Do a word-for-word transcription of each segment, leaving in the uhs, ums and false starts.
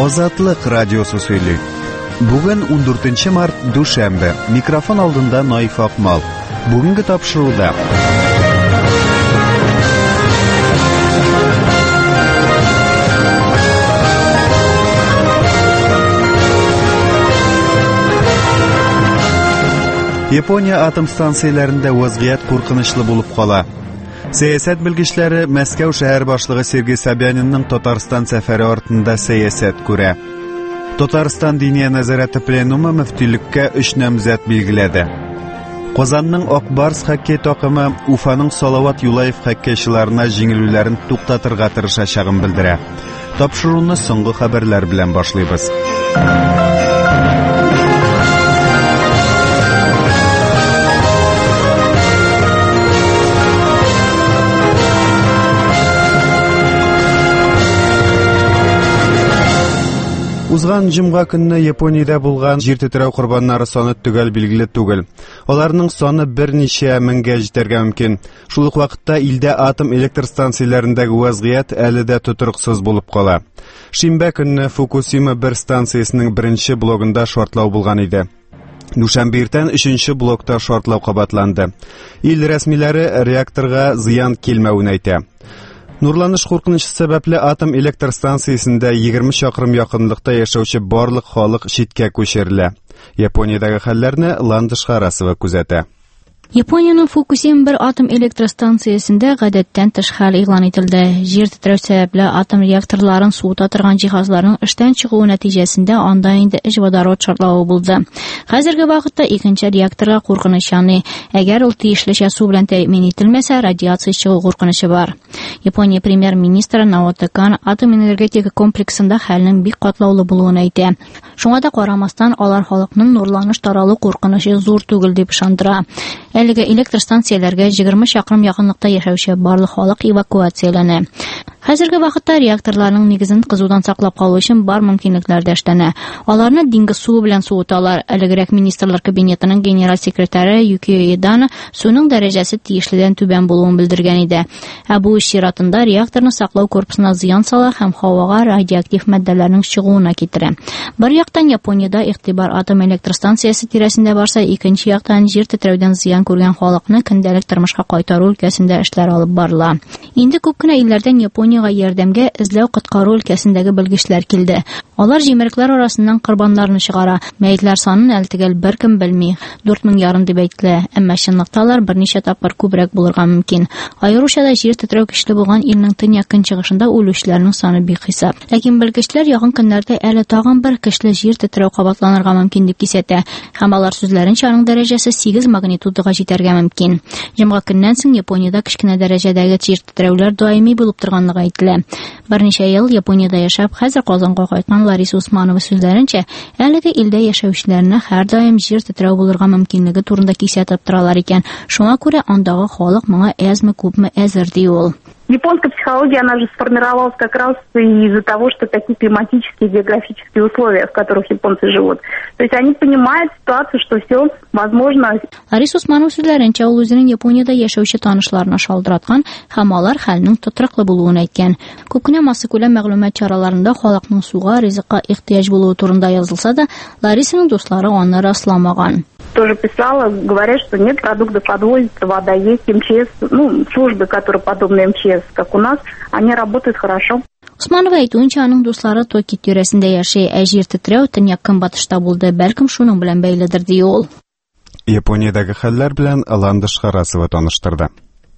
Азатлык радиосы сөйли. Бүген ундүртенче март дүшәмбе. Микрофон алдында Наиф Акмал. Бүгенге тапшыруда Япония атом станцияларында вазгыять куркынычлы булып кала. Сәясәт белгечләре Мәскәү шәһәр башлыгы Сергей Собянинның Татарстан сәфәре артында сәясәт күрә. Татарстан Диния нәзарәте пленумы мөфтилеккә өч намзәт билгеләде. Казанның Акбарс хоккей такымы Уфаның Салават Юлаев хоккейчыларына җиңелүләрен туктатырга тырышачагын белдерә. Тапшыруны соңгы хәбәрләр белән башлыйбыз. Узган җомга көнне Япониядә булган җир тетрәү корбаннары саны төгәл билгеле түгел. Аларның саны берничә меңгә җитәргә мөмкин. Шул ук вакытта илдә атом электр станцияләрендәге вазгыять әле дә тотрыксыз булып кала. Шимбә көнне Фукусима бер станциясенең беренче блогында шартлау булган иде. Дүшәмбе иртән өченче блокта шартлау кабатланды. Ил рәсмиләре реакторга зыян килмәвен әйтә. Нурланыш куркынычы сәбәпле атом электр станциясендә егерме чакрым якынлыкта яшәүче барлык халык читкә күчерелә. Япониядәге хәлләрне Ландыш Харасова күзәтә. Япониянең Фукусима бер атом электр станциясендә гадәттән тыш хәл игълан ителде. Җир тетрәү сәбәпле атом реакторларын суыта торган җиһазларның эштән чыгуы нәтиҗәсендә анда инде эш водород шартлавы булды. Хәзерге вакытта икенче реакторга куркыныч яный. Әгәр ул тиешлечә су белән тәэмин ителмәсә, радиация чыгу куркынычы бар. Япония премьер-министры Наото Кан атом энергетика комплексында хәлнең бик катлаулы булуын әйтә. Шуңа да карамастан алар халыкның нурланыш таралу куркынычы зур түгел дип ышандыра. Әлеге электр станцияләргә егерме чакрым якынлыкта яшәүче барлык халык эвакуацияләнә. Хәзерге вакытта реакторларның нигезен кызудан саклап калу өчен бар мөмкинлекләр дә эшләнә. Аларны диңгез суы белән суыталар. Әлегрәк министрлар кабинетының генераль секретаре Юкио Идана суның дәрәҗәсе тиешледән түбән булуын белдергән иде. Ә бу эш чиратында реакторны саклау корпусына зыян сала һәм һавага радиоактив матдәләрнең чыгуына китерә. Бер яктан Япониядә игътибар атом электр станциясе тирәсендә барса, икенче яктан җир тетрәүдән зыян күргән халыкны көндәлек тормышка кайтару өлкәсендә эшләр алып барыла. Инде күп кенә илләрдән Япониягә ярдәмгә эзләү коткару өлкәсендәге белгечләр килде. Алар җимерекләр арасыннан корбаннарны чыгара. Мәйетләр санын әле төгәл беркем белми. дүрт мең ярым дип әйтелә, әмма чынлыкта алар берничә тапкыр күбрәк булырга мөмкин. Аеруча да җир тетрәү көчле булган илнең төньяк көнчыгышында үлүчеләрнең саны бик хисап. Ләкин белгечләр якын көннәрдә әле тагын бер көчле җир тетрәү кабатланырга мөмкин дип кисәтә. Һәм алар сүзләренчә аның дәрәҗәсе сигез магнитудага җитәргә мөмкин. Җомга көннән соң Япониядә кечкенә дәрәҗәдәге җир тетрәүләр даими булып торганлыгы әйтелә. Берничә ел Япониядә яшәп, хәзер Казанга кайткан Лариса Усманова сүзләренчә, әлеге илдә яшәүчеләрне һәрдаим җир тетрәү булырга мөмкинлеге турында кисәтеп торалар икән. Шуңа күрә андагы халык моңа әзме күпме әзер ди ул. Японская психология, она же сформировалась как раз из-за того, что такие климатические, географические условия, в которых японцы живут. То есть они понимают ситуацию, что все возможно. Лариса Усманова сүзләренчә, ул үзенең Япониядә яшәүче танышларына шалтыраткан һәм алар хәлнең тотрыклы булуын әйткән. Күп кенә массакүләм мәгълүмат чараларында халыкның суга, ризыкка ихтыяҗ булуы турында язылса да, Ларисаның дуслары аны расламаган. Тоже писала, говорят, что нет, продуктов подвозится, вода есть, МЧС, ну, службы, которые подобны МЧС, как у нас, они работают хорошо. Усманова әйтүенчә, аның дуслары Токио тирәсендә яши, ә җир тетрәү төньяк көнбатышта булды, бәлкем шуның белән бәйледер ди ул. Япониядәге хәлләр белән Ландыш Харасова таныштырды.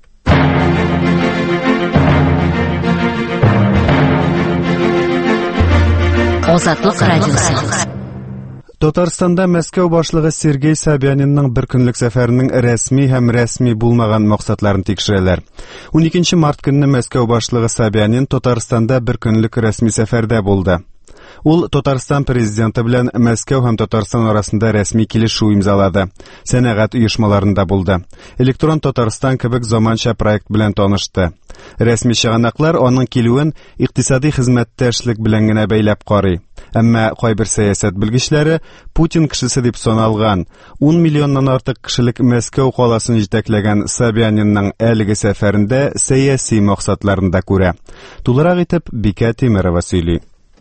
Азатлык радиосы. Татарстанда Мәскәү башлыгы Сергей Собянинның бер көнлек сәфәренең рәсми һәм рәсми булмаган максатларын тикшерәләр. уникенче март көнне Мәскәү башлыгы Собянин Татарстанда бер көнлек рәсми сәфәрдә булды. Ул Татарстан президенты белән Мәскәү һәм Татарстан арасында рәсми килешү имзалады. Сәнәгать оешмаларында булды. Электрон Татарстан кебек заманча проект белән танышты. Рәсми чыганаклар аның килүен икътисади хезмәттәшлек белән генә бәйләп карый. Әмма кайбер сәясәт белгечләре Путин кешесе дип саналган, ун миллионнан артык кешелек Мәскәү каласын җитәкләгән Собянинның әлеге сәфәрендә сәяси максатларында күрә. Тулырак итеп Бикә Тимерова сөйли.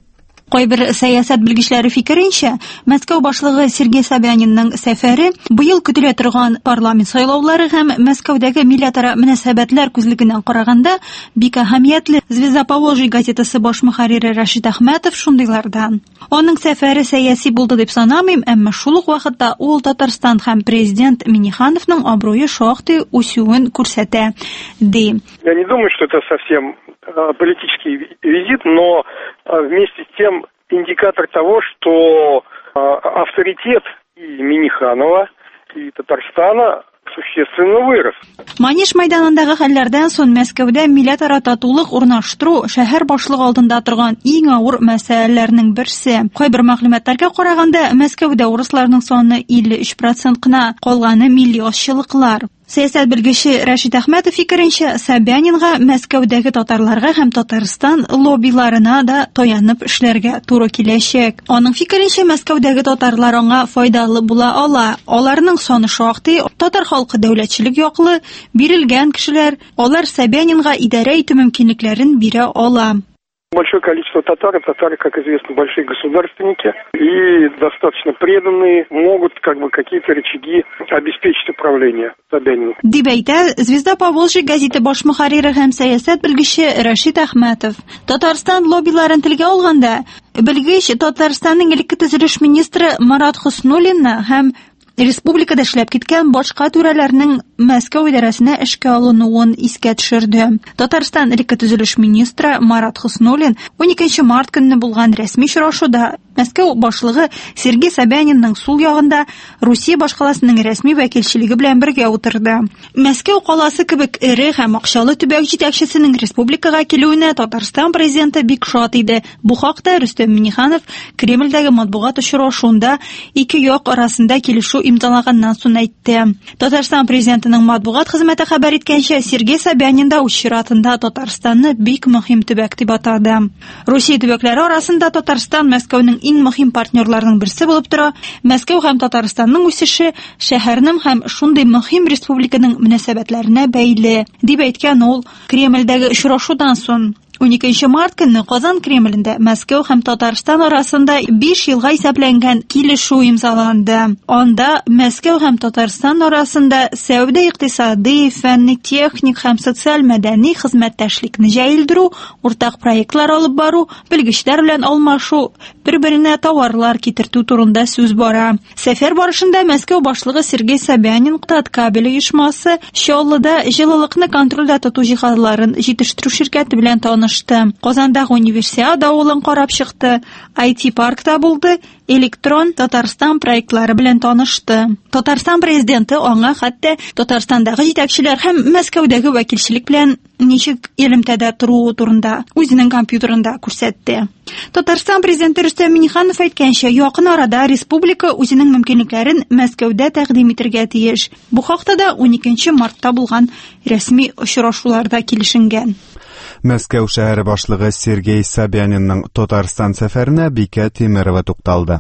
Кайбер сәясәт белгечләре фикеренчә, Мәскәү башлыгы Сергей Собянинның сәфәре быел көтелә торган парламент сайлаулары һәм Мәскәүдәге милләтара мөнәсәбәтләр күзлегеннән караганда бик әһәмиятле. Звезда Поволжья газетасы баш мөхәррире Рашид Әхмәтов шундыйлардан. Аның сәфәре сәяси булды дип санамыйм, әмма шул ук вакытта ул Татарстан һәм президент Миннихановның абруе шактый үсүен күрсәтә, ди. Я не думаю, что это совсем политический визит, но вместе с тем индикатор того, что авторитет и Минниханова, и Татарстана существенно вырос. Маниш мәйданындагы хәлләрдән соң Мәскәүдә милләтара татулык урнаштыру шәһәр башлыгы алдында торган иң авыр мәсьәләләрнең берсе. Кайбер мәгълүматларга караганда, Мәскәүдә урысларның саны илле өч процент кына, калганы милли ашчылыклар. Сәясәт белгече Рашид Әхмәтов фикеренчә, Собянинга Мәскәүдәге татарларга һәм Татарстан лоббиларына да таянып эшләргә туры киләчәк. Аның фикеренчә, Мәскәүдәге татарлар аңа файдалы була ала. Аларның саны шактый, татар халкы дәүләтчелек яклы, бирелгән кешеләр, алар Собянинга идарә итү мөмкинлекләрен бирә ала. Большое количество татар, татары, как известно, большие государственники и достаточно преданные, могут как бы какие-то рычаги обеспечить управление Собянину. Дип әйтә Звезда Поволжья газеты баш мөхәррире һәм сәясәт белгече Рашид Әхмәтов. Татарстан лоббиларын телгә алганда, белгеч Татарстанның элекке төзелеш министры Марат Хуснуллинны һәм республикада эшләп киткән башка түрәләрнең Мәскәү идарәсенә эшкә алынуын искә төшерде. Татарстан элекке төзелеш министры Марат Хуснуллин он икенче март көнне булган рәсми очрашуда Мәскәү башлыгы Сергей Собянинның сул ягында Русия башкаласының рәсми вәкилчелеге белән бергә утырды. Мәскәү каласы кебек эре һәм акчалы төбәк җитәкчесенең республикага килүенә Татарстан президенты бик шат иде. Бу хакта Рөстәм Миңнеханов Кремльдәге матбугат очрашуында ике як арасында килешү имзалаганнан соң әйтте. Татарстан президентының матбугат хезмәте хәбәр иткәнчә, Сергей Собянин да үз чиратында Татарстанны бик мөһим төбәк дип атады. Русия төбәкләре арасында Татарстан Мәскәүнең иң мөһим партнерларның берсе булып тора. Мәскәү һәм Татарстанның үсеше шәһәрнең һәм шундый мөһим республиканың мөнәсәбәтләренә бәйле, дип әйткән ул Кремльдәге очрашудан соң. он икенче март көнне Казан Кремлендә Мәскәү һәм Татарстан арасында биш елга исәпләнгән килешү имзаланды. Анда Мәскәү һәм Татарстан арасында сәүдә-икътисади, фәнни-техник һәм социаль-мәдәни хезмәттәшлекне җәелдерү, уртак проектлар алып бару, белгечләр белән алмашу, бер-беренә товарлар китертү турында сүз бара. Сәфәр барышында Мәскәү башлыгы Сергей Собянин Таткабель оешмасы Чаллыда җылылыкны контрольдә тоту җиһазларын җитештерү ширкәте белән таныш. Казандагы универсиада авылын карап чыкты. ай ти паркта булды. Электрон Татарстан проектлары белән танышты. Татарстан президенты аңа хәтта Татарстандагы җитәкчеләр һәм Мәскәүдәге вәкилчелек белән ничек элемтәдә тору турында үзенең компьютерында күрсәтте. Татарстан президенты Рөстәм Миңнеханов әйткәнчә, якын арада республика үзенең мөмкинлекләрен Мәскәүдә тәкъдим итәргә тиеш. Бу хакта да он икенче мартта булган рәсми очрашуларда килешенгән. Мәскәү шәһәре башлыгы Сергей Собянинның Татарстан сәфәренә Бикә Тимерова тукталды.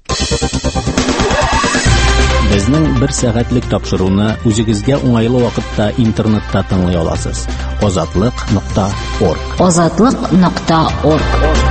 Безнең бер сәгатьлек тапшыруны үзегезгә уңайлы вакытта интернетта тыңлый аласыз. азатлык нокта орг. азатлык нокта орг.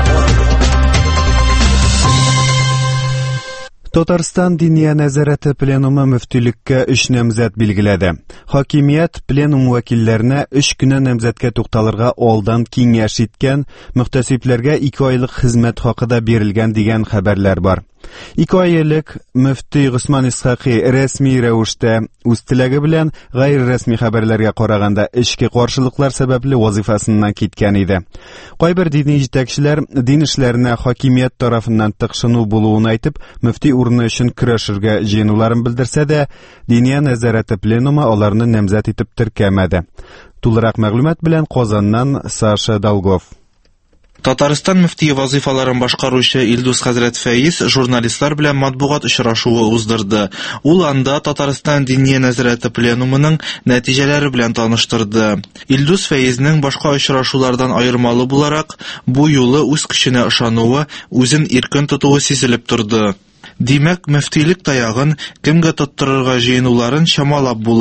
Татарстан Диния нәзарәте пленумы мөфтилеккә өч намзәт билгеләде. Хакимият пленум вәкилләренә өч көннән намзәткә тукталырга алдан киңәш иткән, мөхтәсибләргә ике айлык хезмәт хакы да бирелгән дигән хәбәрләр бар. Ике ай элек мөфти Госман Исхакый рәсми рәвештә үз теләге белән гайр-рәсми хәбәрләргә караганда эчке каршылыклар сәбәпле вазифасыннан киткән иде. Кайбер дини җитәкчеләр дин эшләренә хакимият тарафыннан тыкшыну булуын әйтеп, мөфти урыны өчен көрәшергә җыенуларын белдерсә дә, Диния нәзарәте пленумы аларны намзәт итеп теркәмәде. Тулырак мәгълүмат белән Казаннан Саша Долгов. Татарстан мөфтие вазифаларын башкаручы Илдус хәзрәт Фәиз журналистлар белән матбугат очрашуы уздырды. Ул анда Татарстан Диния нәзарәте пленумының нәтиҗәләре белән таныштырды. Илдус Фәизнең башка очрашулардан аермалы буларак, бу юлы үз көченә ышануы, үзен иркен тотуы сизелеп торды. Димәк, мөфтилек таягын кемгә тоттырырга җыенуларын чамалап була.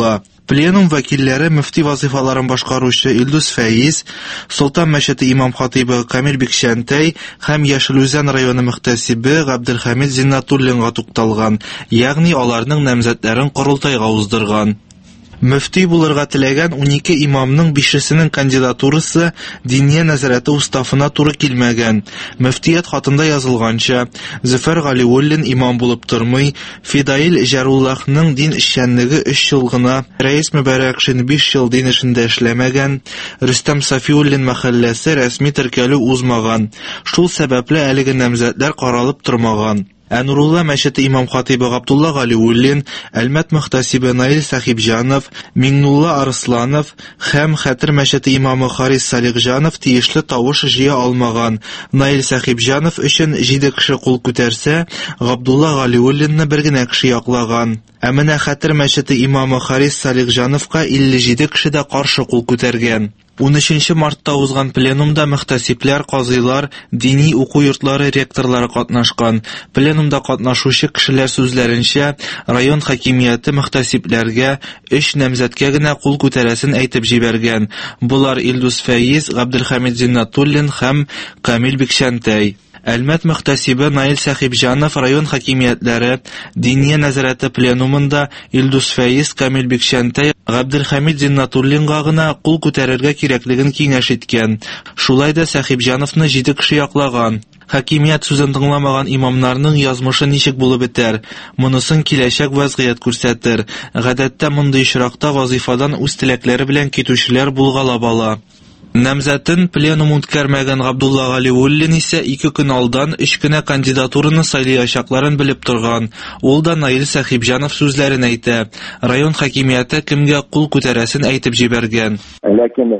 Пленум вәкилләре мөфти вазифаларын башкаручы Илдус Фәиз, Солтан мәчете имам-хатибы Камил Бикшәнтәй һәм Яшелүзән районы мөхтәсибе Габделхамид Зиннатуллинга тукталган, ягъни аларның намзәтләрен корылтайга уздырган. Мөфти булырга теләгән унике имамның бишесенең кандидатурасы диния нәзарәте уставына туры килмәгән. Мөфтият хатында язылганча, Зөфәр Галиуллин имам булып тормый, Фидаил Җаруллахның дин эшчәнлеге өч ел гына, Рәис Мөбарәкшин биш ел дин эшендә эшләмәгән, Рөстәм Сафиуллин мәхәлләсе рәсми теркәлү узмаган. Шул сәбәпле әлеге намзәтләр каралып тормаган. Әнурулла мәчете имам-хатибы Габдулла Галиуллин, Әлмәт мөхтәсибе Наил Сахибҗанов, Миңнулла Арсланов һәм Хәтер мәчете имамы Харис Салихҗанов тиешле тавыш җыя алмаган. Наил Сахибҗанов өчен җиде кеше кул күтәрсә, Габдулла Галиуллинны бер генә кеше яклаган. Ә менә Хәтер мәчете имамы Харис Салихҗановка илле җиде кеше дә каршы кул күтәргән. унөченче мартта узган пленумда мөхтәсибләр, казыйлар, дини уку йортлары ректорлары катнашкан. Пленумда катнашучы кешеләр сүзләренчә, район хакимияте мөхтәсибләргә өч намзәткә генә кул күтәрәсен әйтеп җибәргән. Булар Илдус Фәиз, Габделхамид Зиннатуллин һәм Камил Бикшәнтәй. Әлмәт мөхтәсибе Наил Сахибҗанов район хакимиятләре диния нәзарәте пленумында Илдус Фәиз, Камил Бикшәнтәй, Габделхамид Зиннатуллинга гына кул күтәрергә кирәклеген киңәш иткән. Шулай да Сахибҗановны җиде кеше яклаган. Хакимият сүзен тыңламаган имамнарның язмышы ничек булып бетәр? Монысын киләчәк вазгыять күрсәтер. Гадәттә мондый очракта вазифадан үз теләкләре белән китүчеләр булгалап ала. Намзәтен пленум үткәрмәгән Габдулла Галиуллин исә ике көн алдан өч кенә кандидатураны сайлаячакларын белеп торган. Ул да Наил Сахибҗанов сүзләрен әйтә. Район хакимияте кемгә кул күтәрәсен әйтеп җибәргән. Ләкин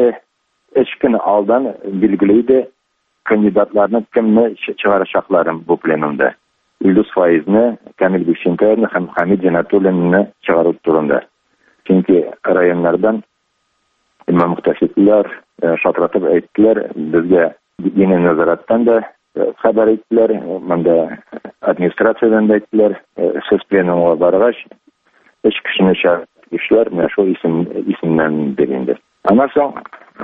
ике-өч көн алдан билгеле кандидатларны кемне чыгарачакларын бу пленумда. Илдус Фәизне, Камил Бикшәнтәйне һәм Хамид Зиннатуллинны чыгару турында. Чөнки районнардан имам мөхтәсибләр шатратып әйттеләр, безгә дини нәзарәттән дә хәбәр иттеләр, монда администрациядән дә әйттеләр, сез пленумга баргач, өч кешене чыгарышлар, менә шул исем исемнән бирелде. Аннан соң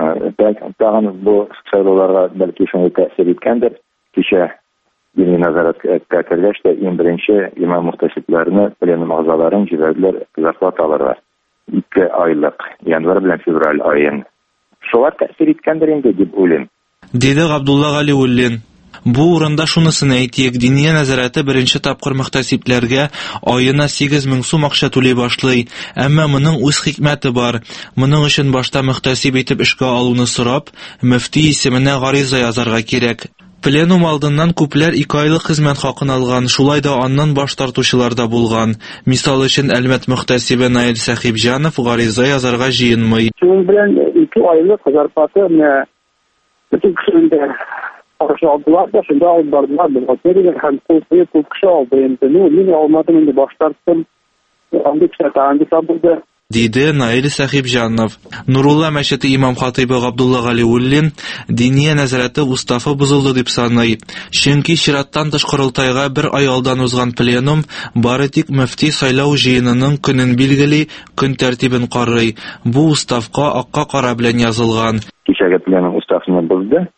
тагын бу сайлауларга бәлки шундый тәэсир иткәндер. Кичә дини нәзарәткә кергәч тә иң беренче имам мөхтәсибләрне, пленум әгъзаларын җибәрделәр зарплата алырга. Ике айлык, январь белән февраль айын. Шулар тәэсир иткәндер инде дип уйлыйм. Диде Габдулла Галиуллин. Бу урында шунысын әйтик, диния нәзарәте беренче тапкыр мөхтәсибләргә аена сигез мең сум акча түли башлый. Әмма моның үз хикмәте бар. Моның өчен башта мөхтәсиб итеп эшкә алуны сорап, мөфти исеменә гариза язарга кирәк. Пленум алдыннан күпләр ике айлык хезмәт хакын алган, шулай да аннан баш тартучылар да булган. Мисал өчен Әлмәт мөхтәсибе Наил Сахибҗанов гариза язарга җыенмый. Шуның белән ике айлык зарплата менә бөтен кешеләргә акча алдылар да, шунда алып бардылар. Без отелгә һәм күп күп кеше алды. Инде мин алмадым, инде баш тарттым. Андый кеше тагын табылды. Диде Наил Сахибҗанов. Нурулла мәчете имам-хатибы Габдулла Галиуллин диния нәзарәте уставы бозылды дип саный. Чөнки чираттан тыш корылтайга бер ай алдан узган пленум бары тик мөфти сайлау җыенының көнен билгели, көн тәртибен карый. Бу уставка акка кара белән язылган. Кичәге пленум уставны бозды.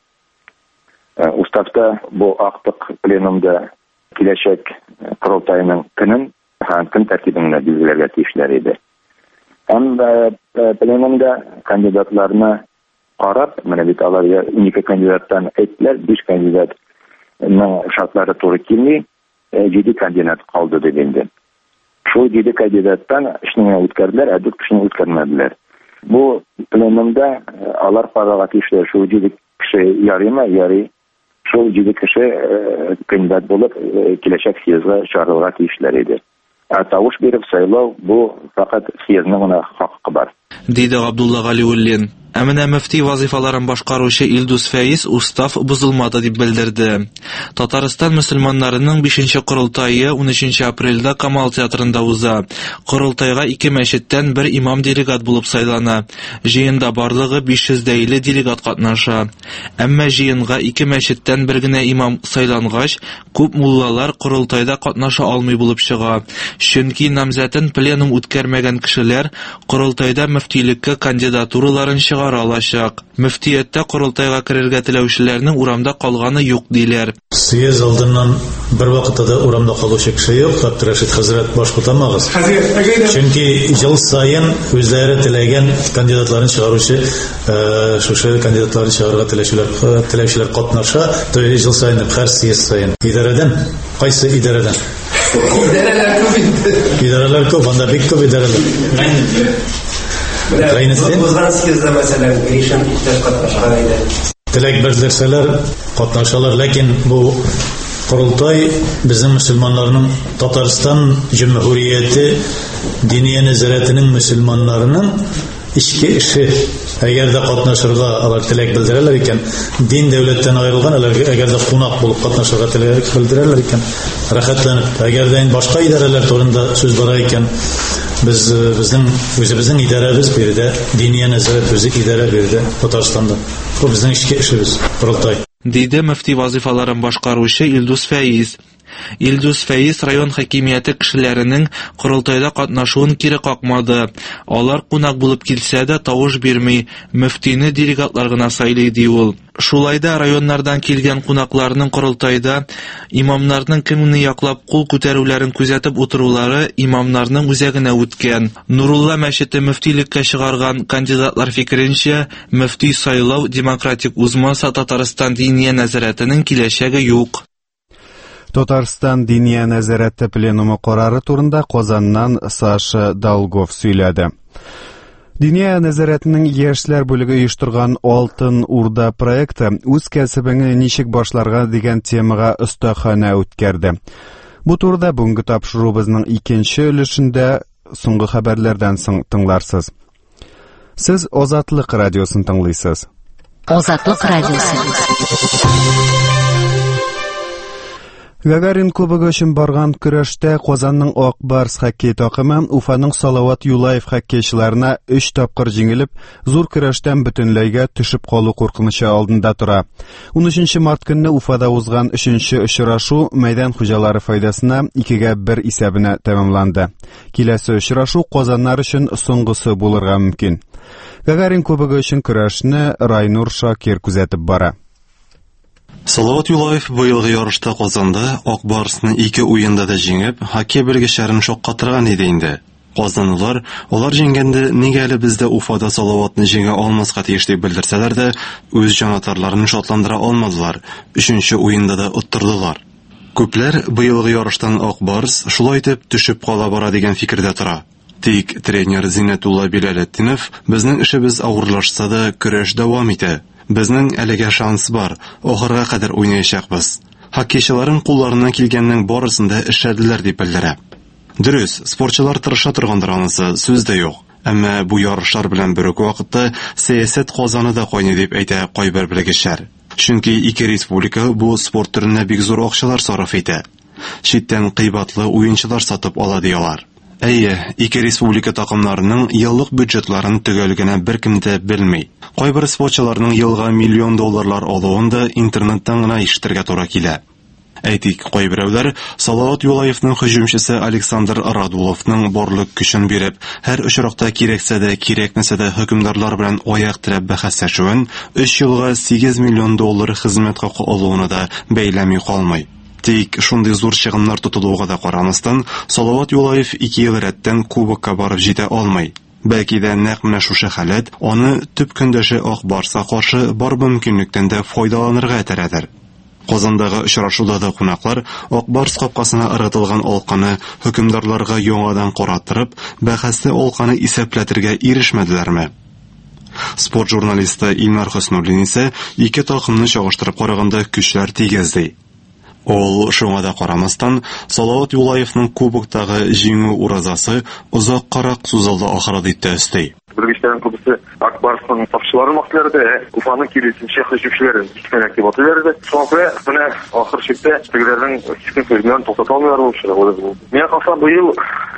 Уставта бу актык пленумда киләчәк корылтайның көнен һәм көн тәртибен билгеләргә тиешләр иде. Һәм пленумда кандидатларны карап, менә бит алар унике кандидаттан әйттеләр, биш кандидатның шартлары туры килми, җиде кандидат калды дип инде. Шул җиде кандидаттан эшне үткәрделәр, ә дүрт кешене үткәрмәделәр. Бу пленумда алар карарга тиешләр, шул җиде кеше ярыймы, ярый. Шул җиде кеше кандидат булып киләчәк съездга чыгарылырга тиешләр иде. Ә тавыш биреп сайлау бу фақат съездның гына хакы бар. Диде Габдулла Галиуллин. Ә менә мөфти вазифаларын башкаручы Илдус Фәиз устав бузылмады дип белдерде. Татарстан мөселманнарының бишенче корылтайы унөченче апрельдә Камал театрында уза. Корылтайга ике мәчеттән бер имам делегат булып сайлана. Җыенда барлыгы биш йөздән илле делегат катнаша. Әмма җыенга ике мәчеттән бер генә имам сайлангач, күп муллалар корылтайда катнаша алмый булып чыга. Чөнки намзәтен пленум үткәрмәгән кешеләр корылтайда мөфтилеккә кандидатураларын чыгара алачак. Мөфтияттә корылтайга керергә теләүчеләрнең урамда калганы юк диләр. Съезд алдыннан бер вакытта да урамда калучы кеше юк, Абдрашид хәзрәт баш кутамагыз. Чөнки ел саен үзләре теләгән кандидатларын чыгаручы, шушы кандидатларын чыгарга теләүчеләр теләүчеләр катнаша, то ел саен һәр съезд саен. Идарәдән, кайсы идарәдән? Идарәләр күп. Идарәләр күп, анда бик күп идарәләр. Теләк белдерсәләр катнашалар, ләкин бу корылтай безнең мөселманнарның Татарстан Җөмһүрияте Диния нәзарәтенең мөселманнарының ичке эше. Әгәр дә катнашырга алар теләк белдерәләр икән, дин дәүләттән аерылган, әгәр дә кунак булып катнашырга теләк белдерәләр икән, рәхәтләнеп, әгәр дә башка идарәләр турында сүз бара икән, biz bizning o'zimizning idaramiz berdi, Diniya nazorat o'zi idara berdi Татарстанда. Bu bizning ishga ishimiz, qurultoy. Диде мөфти вазифаларын башкаручы Илдус Фәиз. Илдус Фәиз район хакимияте кешеләренең корылтайда катнашуын кире какмады. Алар кунак булып килсә дә тавыш бирми, мөфтине делегатлар гына сайлый ди ул. Шулайда районнардан килгән кунакларның корылтайда имамнарның кемне яклап кул күтәрүләрен күзәтеп утырулары имамнарның үзәгенә үткән. Нурулла мәчете мөфтилеккә чыгарган кандидатлар фикеренчә, мөфти сайлау демократик узмаса Татарстан Диния нәзарәтенең киләчәге юк. Татарстан Диния нәзарәте пленумы карары турында Казаннан Саша Долгов сөйләде. Диния нәзарәтенең яшьләр бүлеге оештырган Алтын Урда проекты үз кәсебеңне ничек башларга дигән темага остахана үткәрде. Бу турыда бүгенге тапшырубызның икенче өлешендә соңгы хәбәрләрдән соң тыңларсыз. Сез Азатлык радиосын тыңлыйсыз. Азатлык радиосы. Гагарин кубогы өчен барган көрәштә Казанның Ак Барс хоккей такымы Уфаның Салават Юлаев хоккейчыларына өч тапкыр җиңелеп, зур көрәштән бөтенләйгә төшеп калу куркынычы алдында тора. унөченче март көнне Уфада узган өченче очрашу мәйдан хуҗалары файдасына икегә бер исәбенә тәмамланды. Киләсе очрашу Казаннар өчен соңгысы булырга мөмкин. Гагарин кубогы өчен көрәшне Райнур Шакир күзәтеп бара. Салават Юлаев быелгы ярышта Казанда Ак Барсны ике уенда да җиңеп, хоккей белгечләрен шаккатырган иде инде. Казанлылар, алар җиңгәндә, нигә әле бездә Уфада Салаватны җиңә алмаска тиеш дип белдерсәләр дә, үз җанатарларын шатландыра алмадылар. Өченче уенда да оттырдылар. Күпләр быелгы ярыштан Ак Барс шулай итеп төшеп кала бара дигән фикердә тора. Тик тренер Зиннәтулла Биләлетдинов, безнең эшебез авырлашса да көрәш дәвам итә. Безнең әлегә шанс бар, ахырга кадәр уйнаячакбыз. Хоккейчыларның кулларыннан килгәннең барысында эшләделәр дип белдерә. Дөрес, спортчылар тырыша торгандыр, анысы сүз дә юк. Әмма бу ярышлар белән бер үк вакытта сәясәт казаны да кайный дип әйтә кайбер белгечләр. Чөнки ике республика бу спорт төренә бик зур акчалар сарыф итә. Читтән кыйбатлы уенчылар сатып ала диялар. Әйе, ике республика такымнарының еллык бюджетларын төгәл генә беркем дә белми. Кайбер спортчыларның елга миллион долларлар алуын да интернеттан гына ишетергә туры килә. Әйтик, кайберәүләр Салават Юлаевның һөҗүмчесе Александр Радуловның барлык көчен биреп, һәр очракта кирәксә дә, кирәкмәсә дә хөкемдарлар белән аяк терәп бәхәсләшүен өч елга сигез миллион доллар хезмәт хакы алуына да бәйләми калмый. Тик шундый зур чыгымнар тотылуга да карамастан, Салават Юлаев ике ел рәттән кубокка барып җитә алмый. Бәлки дә нәкъ менә шушы хәләт аны төп көндәше Ак Барска каршы бар мөмкинлектән дә файдаланырга этәрәдер. Казандагы очрашуда да кунаклар Ак Барс капкасына ыргытылган алканы хөкемдарларга яңадан караттырып, бәхәсле алканы исәпләтергә ирешмәделәрме? Спорт журналисты Илнар Хөснуллин исә ике такымны чагыштырып караганда көчләр тигез ди. Ул шуңа да карамастан, Салават Юлаевның кубоктагы җиңү уразасы озак карак сузылды ахыры дип тәэсти. Белгечләрнең күбесе Ак Акбарстың сакчылары макларды, Уфаның киресенче һөҗүмчеләрен кискәнәк дип атыйлар. Соңгы менә ахыр чиктә тегеләрнең кискен сөзләрен туктата алмыйлар булды. Миңа калса быел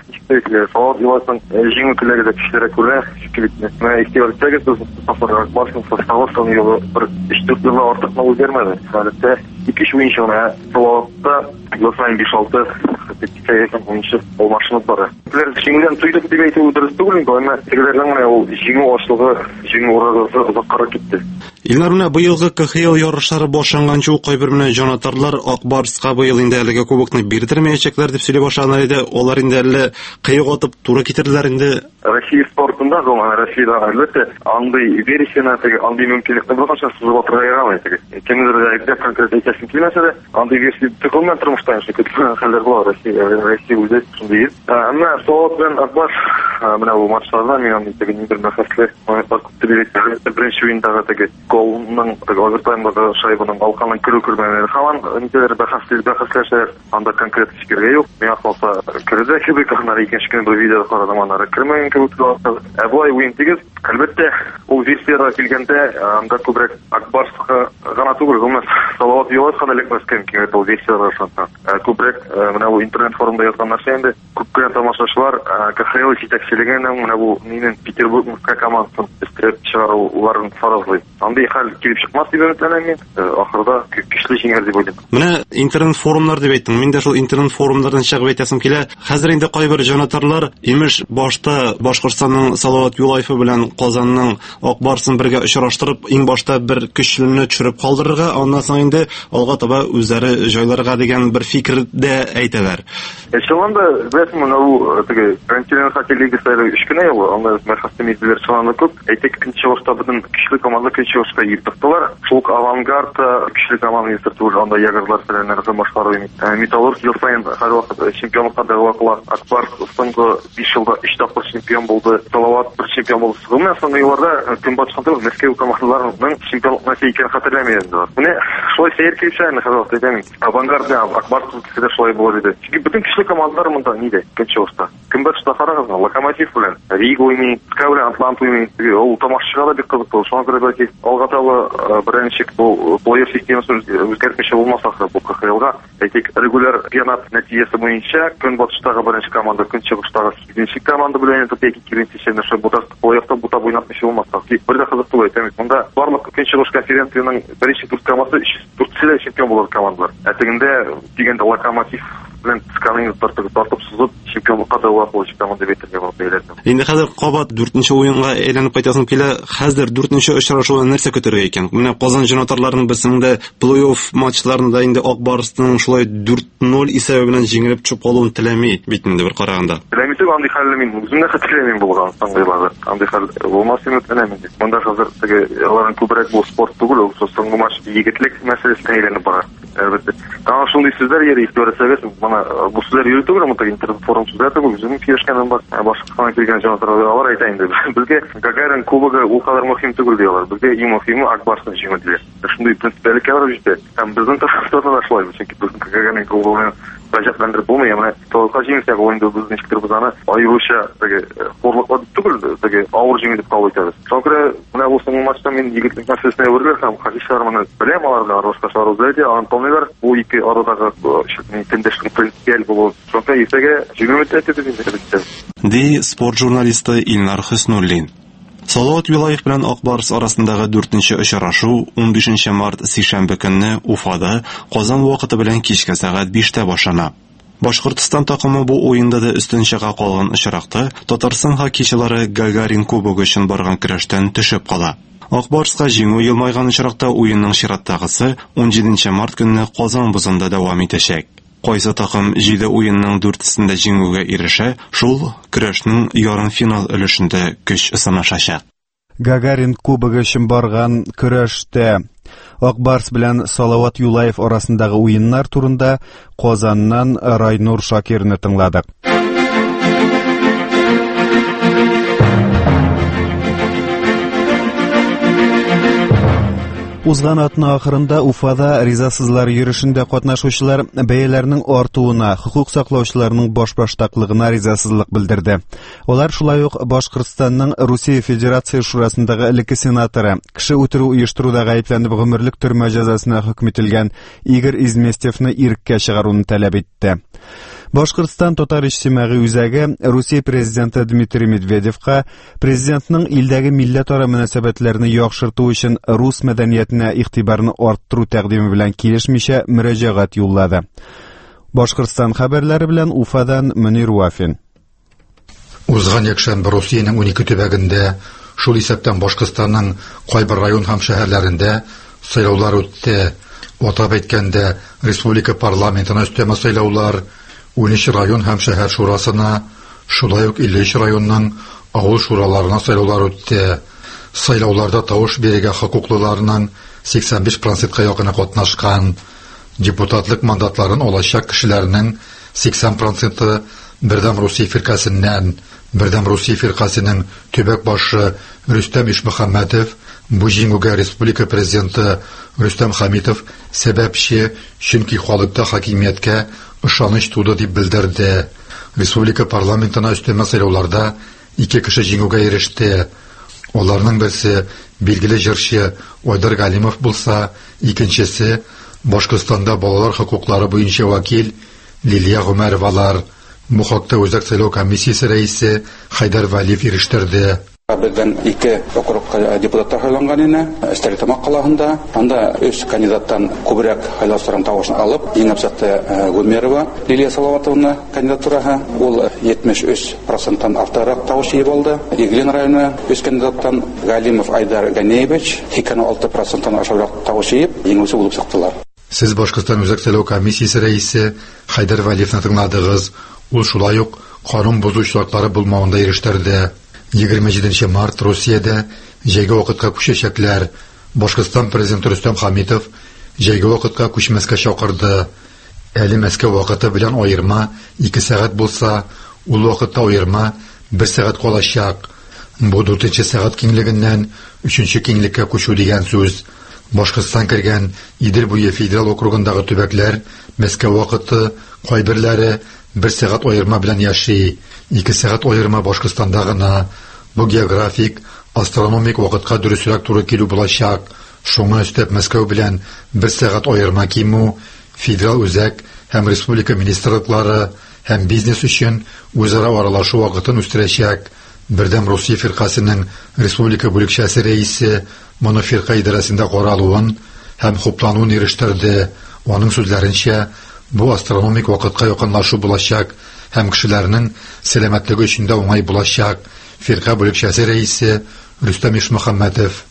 Салават Юлаевның җиңү теләге дә көчлерәк күрә. Менә ихтибар итсәгез, Акбарстың составы сан елы бер өч-дүрт елга артык мал үзгәрмәде. Гадәттә ике-өч уенчы гына Салаватта ел сайын биш-алты тикәйгән уенчы алмашынып бара. Тегеләр җиңүдән туйдык дип әйтү дөрес түгел инде, әмма тегеләрнең менә ул җиңү ашлыгы, җиңү уразы озаккара китте. Илнар, менә быелгы КХЛ ярышлары башланганчы ук кайбер менә җанатарлар Акбарска быел инде әлеге кубокны бирдермәячәкләр дип сөйли башлаган иде. Алар инде әле кыек атып туры китерделәр инде. Россия спортында, гомумән Россиядә әлбәттә андый версияны, андый мөмкинлекне беркайчан сузып атырга ярамый. Кемнедер әйтә конкрет әйтәсем килмәсә дә, андый версия төгелмән тормышта яши көткән хәлләр була Россия, Россия үзе шундый. Әмма Салават белән Акбар менә бу матчларда мин андый теге бер мәхәсле моментлар күп дип беренче уендагы теге голның овертаймдагы шайбаның алканын көрү күрмәгән. Һаман нитәләр бәхәсле бәхәсләшәләр, анда конкрет фикергә юк. Миңа калса керде кебек, аннары икенче көн бер видео карадым, аннары кермәгән кебек булды. Ә булай уен тигез, әлбәттә ул версиягә килгәндә анда күбрәк Акбарска гына түгел, гомумән Салават Юлаев һәм Лекмәскән кигән ул версиягә шунда. Күбрәк менә бу интернет форумда язган нәрсә инде, күп кенә тамашачылар КХЛ җитәкчелегенә менә бу минем Петербургка командасын өстерәп чыгаруларын фаразлый. Андый хәл килеп чыкмас дип өметләнәм мин. Ахырда көчле җиңәр дип уйлыйм. Менә интернет форумнар дип әйттең. Мин дә шул интернет форумнардан чыгып әйтәсем килә. Хәзер инде кайбер җанатарлар имеш башта Башкортстанның Салават Юлаевы белән Казанның Акбарсын бергә очраштырып, иң башта бер көчлене төшереп калдырырга, аннан соң инде алга таба үзләре җайларга дигән бер фикер дә әйтәләр. Шуланда безнең менә теге континент хоккей лигасы өч кенә ел, анда мәхәстә мизләр чыганы күп. Әйтик, икенче вакытта безнең көчле команда икенче вакытта йөртәләр. Шул Авангард көчле команда йөртәләр, анда ягырлар фәләннәрне башкарып. Металлург ел сайын һәр вакыт чемпионлыкка дәгъва кыла. Акбар соңгы биш елда өч тапкыр чемпион булды. Салават бер чемпион булды. Гомумән соңгы елларда Көнбатыш хәтта Мәскәү командаларының чемпионлыкны икән хәтерләмәйем. Менә шулай сәер килсәне хәзер әйтәм. Авангард белән Акбар кесәдә шулай булыр иде. Чөнки бөтен көчле командалар монда нидә? Икенче вакытта. Көнбатышта карагыз, Локомотив белән Рига уйный, Скавля Атлант уйный. Ул тамашачыга да бик кызык булды. Шуңа күрә бәлки алга таба беренче бу плей-офф системасын үзгәртмичә булмаса, бу КХЛга әйтик, регуляр чемпионат нәтиҗәсе буенча Көнбатыштагы беренче команда, Көнчыгыштагы сигезенче команда белән топеки киренчешендә шул бутас плей-оффта бута буйнатмыйча булмаса. Бер дә кызык түгел әйтәм. Монда барлык Көнчыгыш конференцияның беренче дүрт командасы дүртсе чемпион булыр командалар. Ә тегендә дигәндә Локомотив белән Скалин тартып тартып сузып чемпионлыкка дәва кылучы команда дип әйтергә була. Инде хәзер кабат дүртенче уенга әйләнеп кайтасым килә. Хәзер дүртенче очрашуны нәрсә көтәргә икән? Менә Казан җанатарларының берсендә плей-офф матчларында инде Акбарстың шулай дүрт ноль исәбе белән җиңелеп чыгып калуын теләми бит инде бер караганда. Теләми түгел, андый хәлне мин үземне хәтерләмим булган соңгыларда. Андый хәл булмас дип теләмим. Монда хәзер теге аларның күбрәк бу спорт түгел, ул соңгы матч егетлек мәсьәлесенә әйләнеп бара. Әлбәттә. Тагын шундый сүзләр йөри, ихтибарсыз мына бу сүзләр йөри түгел, монда интернет форум сүзләр түгел, үзем кирешкәнем бар. Башкортстанга килгән җанатарлар алар әйтә инде. Безгә Гагарин кубогы ул кадәр мөһим түгел диyorlar. Безгә иң мөһиме Акбарсын җиңү диләр. Шундый принципиаль җитә. Һәм безнең тарафтарда да шулай, чөнки безнең Гагарин кубогы бәҗәкләндереп булмый, менә толка җиңсә уенда без ничектер без аны аеруча теге хорлыклы түгел, теге авыр җиңү дип кабул итәбез. Шуңа менә бу соңгы матчта мин егетлек мәсьәлесенә әвереләр һәм хакыйкатьләр моны беләм, аларда аралашкачлар үзләре антонлар, бу ике арадагы тендешлек принципиаль булу. Шуңа иртәгә җиңү үтәде дип әйтәбез. Ди спорт журналисты Илнар Хөснуллин. Салават Юлаев белән Акбарс арасындагы дүртенче очрашу ун бишенче март сишәмбе көнне Уфада Казан вакыты белән кичке сәгать биштә башлана. Башкортстан такымы бу уенда да өстен чыга калган очракта Татарстан хоккейчылары Гагарин кубогы өчен барган көрәштән төшеп кала. Акбарска җиңү елмайган очракта уенның чираттагысы ун җиденче март көнне Казан бозында дәвам итәчәк. Кайсы такым җиде уенның дүртесендә җиңүгә ирешә, шул көрәшнең ярым финал өлешендә көч сынашачак. Гагарин кубогы өчен барган көрәштә Акбарс белән Салават Юлаев арасындагы уеннар турында Казаннан Райнур Шакирны тыңладык. Узган атна ахырында Уфада ризасызлар йөрешендә катнашучылар бәяләрнең артуына, хукук саклаучыларның башбаштаклыгына ризасызлык белдерде. Олар шулай ук Башкортстанның Русия Федерация шурасындагы элекке сенаторы, кеше үтерү оештыруда гаепләнеп гомерлек төрмә җәзасына хөкем ителгән Игорь Изместьевны иреккә чыгаруны таләп итте. Башкортстан татар иҗтимагый үзәге Русия президенты Дмитрий Медведевка президентның илдәге милләтара мөнәсәбәтләрне яхшырту өчен рус мәдәниятенә игътибарны арттыру тәкъдиме белән килешмичә мөрәҗәгать юллады. Башкортстан хәбәрләре белән Уфадан Мөнир Вафин. Узган якшәмбе Русиянең унике төбәгендә, шул исәптән Башкортстанның кайбер район һәм шәһәрләрендә сайлаулар үтте. Атап әйткәндә, республика парламентына өстәмә сайлаулар унөч район һәм шәһәр шурасына, шулай ук илле өч районның авыл шураларына сайлаулар үтте. Сайлауларда тавыш бирергә хокуклыларның сиксән биш процентка якыны катнашкан. Депутатлык мандатларын алачак кешеләрнең сиксән проценты Бердәм Русия фиркасыннан. Бердәм Русия фиркасының төбәк башы Рөстәм Ишмөхәммәтов бу җиңүгә республика президенты Рөстәм Хәмитов сәбәпче, чөнки халыкта хакимияткә ышаныч туды дип белдерде. Республика парламентына өстәмә сайлауларда ике кеше җиңүгә иреште. Аларның берсе билгеле җырчы Айдар Галимов булса, икенчесе Башкортстанда балалар хокуклары буенча вакил Лилия Гомәровалар. Бу хакта Үзәк сайлау комиссиясе рәисе Хайдар Валиев ирештерде. Бездән ике округка депутаттар сайланган иде. Стәрлетамак каласында. Анда өч кандидаттан күбрәк сайлаучыларның тавышын алып, иң абзақты Гомерова Лилия Салаватовна кандидатураһы, ул җитмеш өч проценттан артыграк тавыш ия алды. Иглин районы өч кандидаттан Галимов Айдар Ганеевич икән алты проценттан ашарак тавыш иеп, җиңүче булып чыктылар. Сез Башкортстан Үзәк сайлау комиссиясе рәисе Хайдар Валиевны тыңладыгыз. Ул шулай ук канун бозу шартлары булмавында ирештерде. егерме җиденче март Русиядә җәйге вакытка күчәчәкләр. Башкортстан президенты Рөстәм Хәмитов җәйге вакытка күчмәскә чакырды. Әле Мәскәү вакыты белән аерма ике сәгать булса, ул вакытта аерма бер сәгать калачак. Бу дүртенче сәгать киңлегеннән өченче киңлеккә күчү дигән сүз. Башкортстан кергән Идел буе федерал округындагы төбәкләр Мәскәү вакыты кайберләре бер сәгать аерма белән яши. ике сәгать аерма Башкортстанда гына. Бу географик, астрономик вакытка дөресрәк туры килү булачак. Шуңа өстәп Мәскәү белән бер сәгать аерма кимү федерал үзәк һәм республика министрлыклары һәм бизнес өчен үзара аралашу вакытын үстерәчәк. Бердәм Русия фиркасының республика бүлекчәсе рәисе моны фирка идарәсендә каралуын һәм хуплануын ирештерде. Аның сүзләренчә, бу астрономик вакытка якынлашу булачак һәм кешеләрнең сәламәтлеге өчен дә уңай булачак. Фирка бүлекчәсе рәисе Рөстәм Ишмөхәммәтов.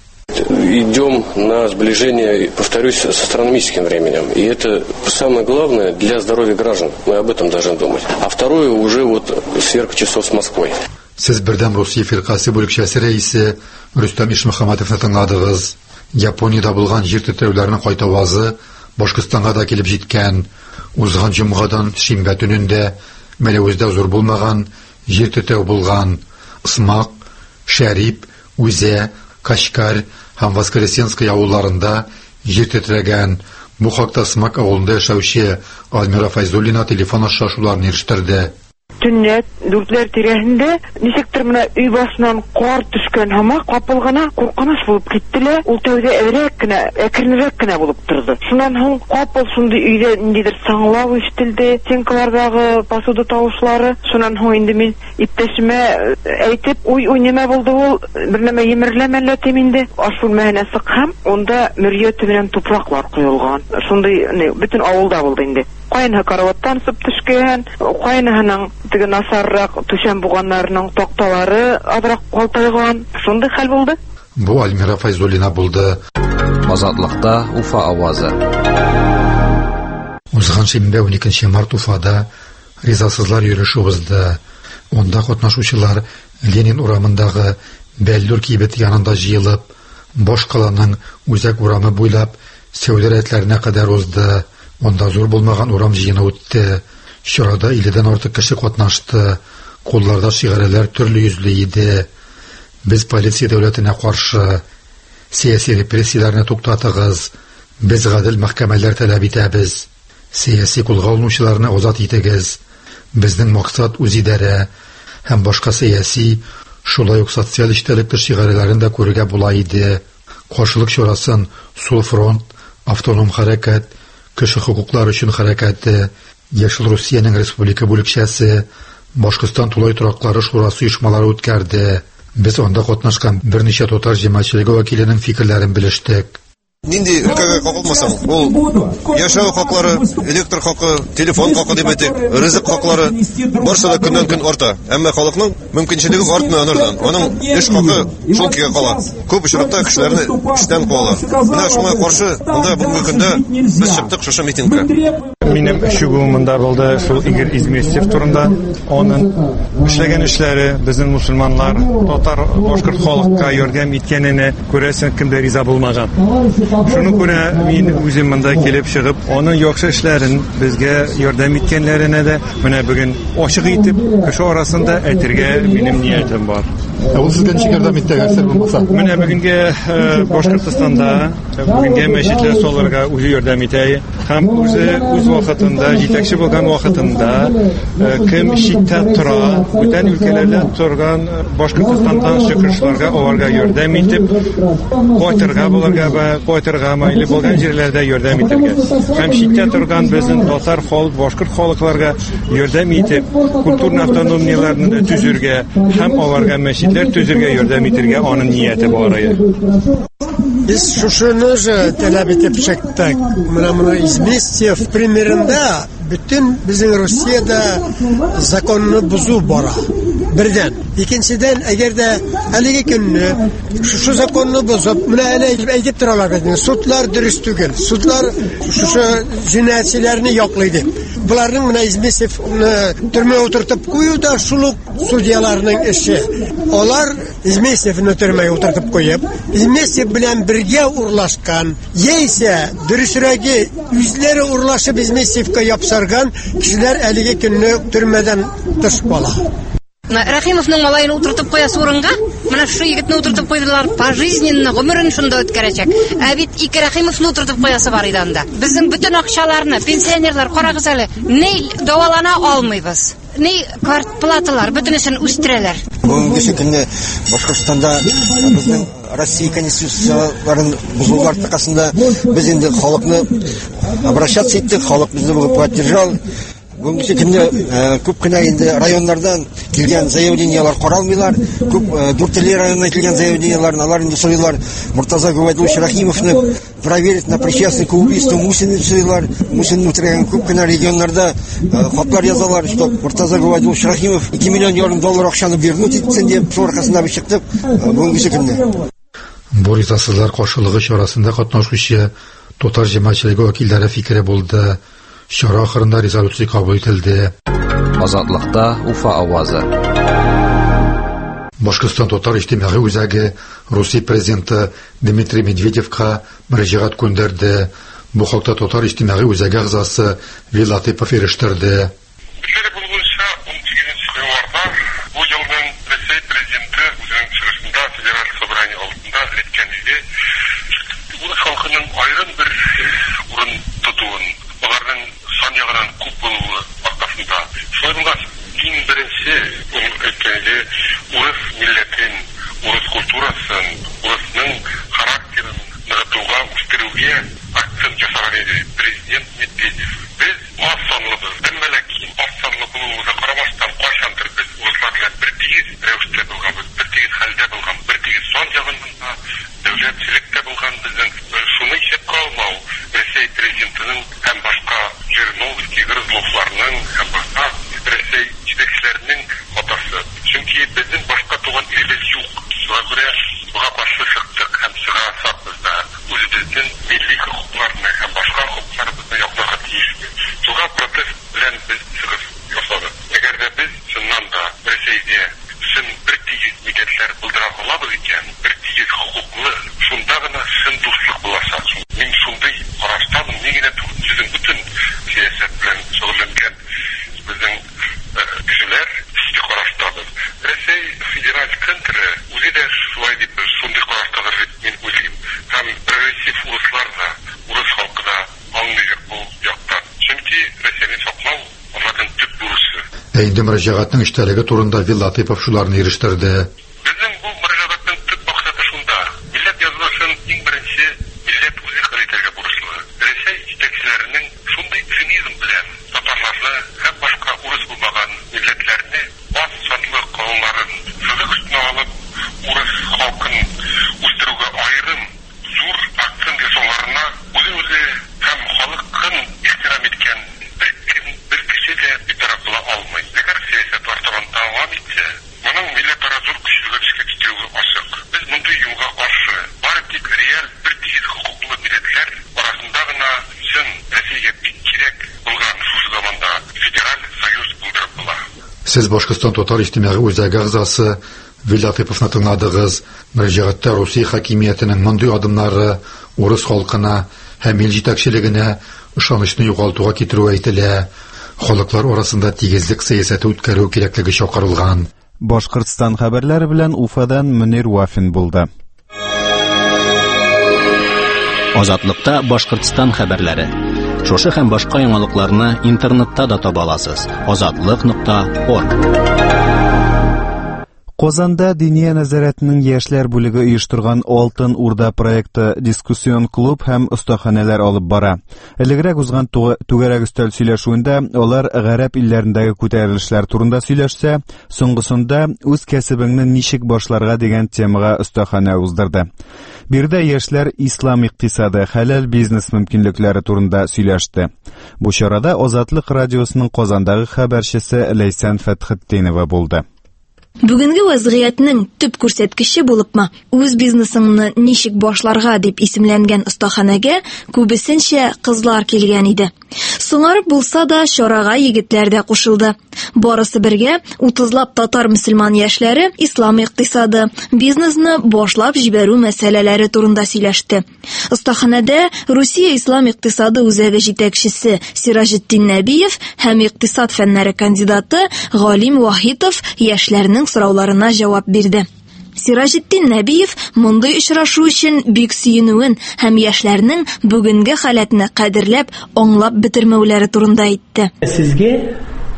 Идем на сближение, повторюсь, с астрономическим временем. И это самое главное для здоровья граждан. Мы об этом должны думать. А второе уже вот сверх часов с Москвой. Сез Бердәм Русия фиркасы бүлекчәсе рәисе Рөстәм Ишмөхәммәтовны тыңладыгыз. Япониядә булган җир тетрәүләренең кайтавазы Башкортстанга да килеп җиткән. Узган җомгадан шимбә төнендә Мәләвездә зур булмаган җир тетрәү булган. Смак, Шәрип, Үзә, Кашкар һәм Воскресенская авылларында җир тетрәгән. Бу хакта Смак авылында яшәүче Альмира Файзуллина телефон аша шуларны ирештерде. Төнлә дүртләр тирәһендә ничектер менә өй башыннан кар төшкән һәм капыл гына куркыныч булып киттеләр. Ул тәүдә әврәк кенә, әкренрәк кенә булып торды. Шуннан һоң капыл шундый өйдә ниндидер саңлау ишетелде, стенкалардагы посуда тавышлары. Шуннан һоң инде мин иптәшемә әйтеп, уй, уй нимә булды ул? Бер нәмә емерләмәлләр тим инде. Аш бүлмәһенә сыкһам, онда мөрья төбенән тупраклар куелган. Шундый бөтен авылда булды инде. Кайны караваттан сып төшкән, кайныһының теге насаррак түшәм буганнарының такталары азрак калтайган. Шундый хәл булды. Бу Альмира Файзуллина булды. Азатлыкта Уфа авазы. Узган шимбә уникенче март Уфада ризасызлар йөреше узды. Онда катнашучылар Ленин урамындагы Бәллүр кибет янында җыелып, Бош каланың үзәк урамы буйлап сәүдә рәтләренә кадәр узды. Онда зур булмаган урам җыены үтте. Чарада илледән артык кеше катнашты. Кулларда шигарәләр төрле йөзле иде. Без полиция дәүләтенә каршы, Siyasi repressiяларны туктатыгыз. Без гадел мәхкәмәләр таләп итәбез. Siyasi кулга алынучыларны азат итегез. Безнең максат үзидарә һәм башка сәяси, шулай ук социаль эштәлек тәшкилатларын да күрергә була иде. Каршылык чарасын Сул фронт, автоном хәрәкәт, кеше хукуклары өчен хәрәкәте, Яшел Русиянең республика бүлекчәсе, Башкортстан тулай тораклары шурасы оешмалары үткәрде. Без анда катнашкан берничә татар җәмәгатьчелеге вәкиленең фикерләрен белештек. Нинди өлкәгә кагылмасаң, ул яшәү хаклары, электр хакы, телефон хакы дип әйтик, ризык хаклары барсы да көннән-көн арта. Әмма халыкның мөмкинчелеге артмый анырдан. Аның эш хакы шул кигә кала. Күп очракта кешеләрне эштән куалар. Менә шуңа каршы монда бүгенге көндә без чыктык шушы митингка. Минем шугумында булды шул Игорь Изместьев турында. Аның эшләгән эшләре безнең мусульманнар, татар, башкорт халыкка ярдәм иткәненә күрәсен кемдә риза булмаган. Шуны күрә мин үзем монда килеп чыгып, аның яхшы эшләрен безгә ярдәм иткәннәренә дә менә бүген ачык итеп кеше арасында әйтергә минем ниятем бар. Ул сезгә ничек ярдәм итәгәр булмаса? Менә бүгенге Башкортстанда бүгенге мәчетләр салырга үзе ярдәм итә. Һәм үзе үз вакытында, җитәкче булган вакытында кем читтә тора, бүтән өлкәләрдә торган Башкортстандан чыккычларга аларга ярдәм итеп, кайтырга булырга ва кайтырга мәйле булган җирләрдә ярдәм итәргә. Һәм читтә торган безнең татар халык, башкорт халыкларга ярдәм итеп, культур автономияләрне төзергә һәм аларга мәчетләр төзергә ярдәм итәргә аның нияте бар иде. Biz şuşunu talep edip çektik. Mına mına Izmestьев примерында bütün bizim Rusya'da zakonunu buzu bara. Birden. İkinciden eğer de elli günü şu, şu zakonunu bozup mına ele edip turalar bedin. Sutlar dürüst değil. Sutlar şu şu cinayetçilerini yokladı. Bunların mına Izmestьев türmeye oturtup koyuyor da şuluk sudyalarının işi. Onlar Izmestьев'ni türmeye oturtup koyup Izmestьев bilen birge urlaşkan, yeyse dürüsürəgi yüzleri urlaşıp Izmestьев'ka yapsargan kişiler elli günü türmeden tışbala. Рахимовның малайын утыртып куя сурынга, менә шу егетне утыртып куйдылар, пожизненно гомерен шунда үткәрәчәк. Ә бит ике Рахимовны утыртып куясы бар иде анда. Безнең бүтән акчаларны пенсионерлар карагыз әле, ни дәвалана алмыйбыз. Ни квартплаталар бөтенесен үстерәләр. Бүгенге көндә Башкортстанда безнең Россия конституцияларын бузулар аркасында без инде халыкны обращаться иттек, халык безне поддержал. Бүгенге көндә күп кенә инде районнардан килгән заявлениялар каралмыйлар. Күп дүртеле районнан килгән заявленияларны алар инде сойлар. Муртаза Губайдуллович Рахимовны проверить на причастность к убийству Мусина сойлар. Мусин үтергән күп кенә регионнарда хатлар язалар, что Муртаза Губайдуллович Рахимов ике миллион ярым доллар акчаны вернуть итсен дип шул аркасында чыктык. Бүгенге көндә бу ризасызлар каршылыгы чарасында катнашучы татар җәмәгатьчелеге вәкилләре фикере булды. Шара ахырында резолюция кабул ителде. Азатлыкта Уфа авазы. Башкортстан татар иҗтимагый үзәге Русия президенты Дмитрий Медведевка мөрәҗәгать күндерде. Бу хакта татар иҗтимагый үзәге әгъзасы Вилатипов ирештерде. Бу елның Россия президенты үзенең чыгышында федераль собрание алдында әйткән иде, ул халкының аерым бер урын тотуын, аларның сан ягынан күп булуы аркасында. Шулай иң беренче әйткәндә урыс милләтен, урыс культурасын, урысның характерын ныгытуга, үстерүгә акцент ясаган иде президент Медведев. Без аз санлыбыз, әмма ләкин аз санлы Ә инде мөрәҗәгатьнең эчтәлеге турында Вил Латыйпов шуларны ирештерде. Безнең бу мөрәҗәгатьнең төп максаты шунда. Милләт язмышын иң беренче милләт үзе хәл итәргә бурычлы. Рәсәй җитәкчеләренең шундый цинизм белән татарларны һәм башка урыс булмаган милләтләрне аз санлы кавымнарын сызык өстенә алып, урыс халкын үстерүгә аерым зур акцент ясауларына үзе-үзе һәм халыкын ихтирам иткән бер кем, бер кеше дә битараф була алмый. Әгәр сәясәт артыран дәвам итсә, моның милләтара зур көчлегә төшкә китерүе ачык. Без мондый юлга каршы, бары тик реаль бер тигез хокуклы милләтләр арасында гына чын Россиягә бик кирәк булган шушы заманда федераль союз булдырып була. Сез Башкортстан татар иҗтимагый үзәге әгъзасы Вил Латыйповны тыңладыгыз. Мөрәҗәгатьтә Русия хакимиятенең мондый адымнары урыс халкына һәм ил җитәкчелегенә ышанычны югалтуга китерүе әйтелә. Халыклар арасында тигезлек сәясәте үткәрү кирәклеге чакырылган. Башкортстан хәбәрләре белән Уфадан Мөнир Вафин булды. Азатлыкта Башкортстан хәбәрләре. Шушы һәм башка яңалыкларны интернетта да таба аласыз. азатлык нокта орг. Казанда Диния нәзарәтенең яшьләр бүлеге оештырган Алтын Урда проекты дискуссион клуб һәм остаханәләр алып бара. Элегрәк узган түгәрәк өстәл сөйләшүендә алар гарәп илләрендәге күтәрелешләр турында сөйләшсә, соңгысында үз кәсебеңне ничек башларга дигән темага остаханә уздырды. Бирдә яшьләр ислам икътисады, хәләл бизнес мөмкинлекләре турында сөйләште. Бу чарада Азатлык радиосының Казандагы хәбәрчесе Ләйсән Фәтхетдинова булды. Бүгенге вазгыятның төп күрсәткече булыпмы, үз бизнесыңны ничек башларга дип исемләнгән остаханәгә күбесенчә кызлар килгән иде. Соңарып булса да чарага егетләр дә кушылды. Барысы бергә утызлап татар мөселман яшьләре ислам икътисады, бизнесны башлап җибәрү мәсьәләләре турында сөйләште. Остаханәдә Русия ислам икътисады үзәге җитәкчесе Сиражетдин Нәбиев һәм икътисад фәннәре кандидаты Галим Вахитов яшьләрнең сорауларына җавап бирде. Сиражетдин Нәбиев мондый очрашу өчен бик сөенүен һәм яшьләрнең бүгенге халәтне кадерләп, аңлап бетермәүләре турында әйтте. Сезгә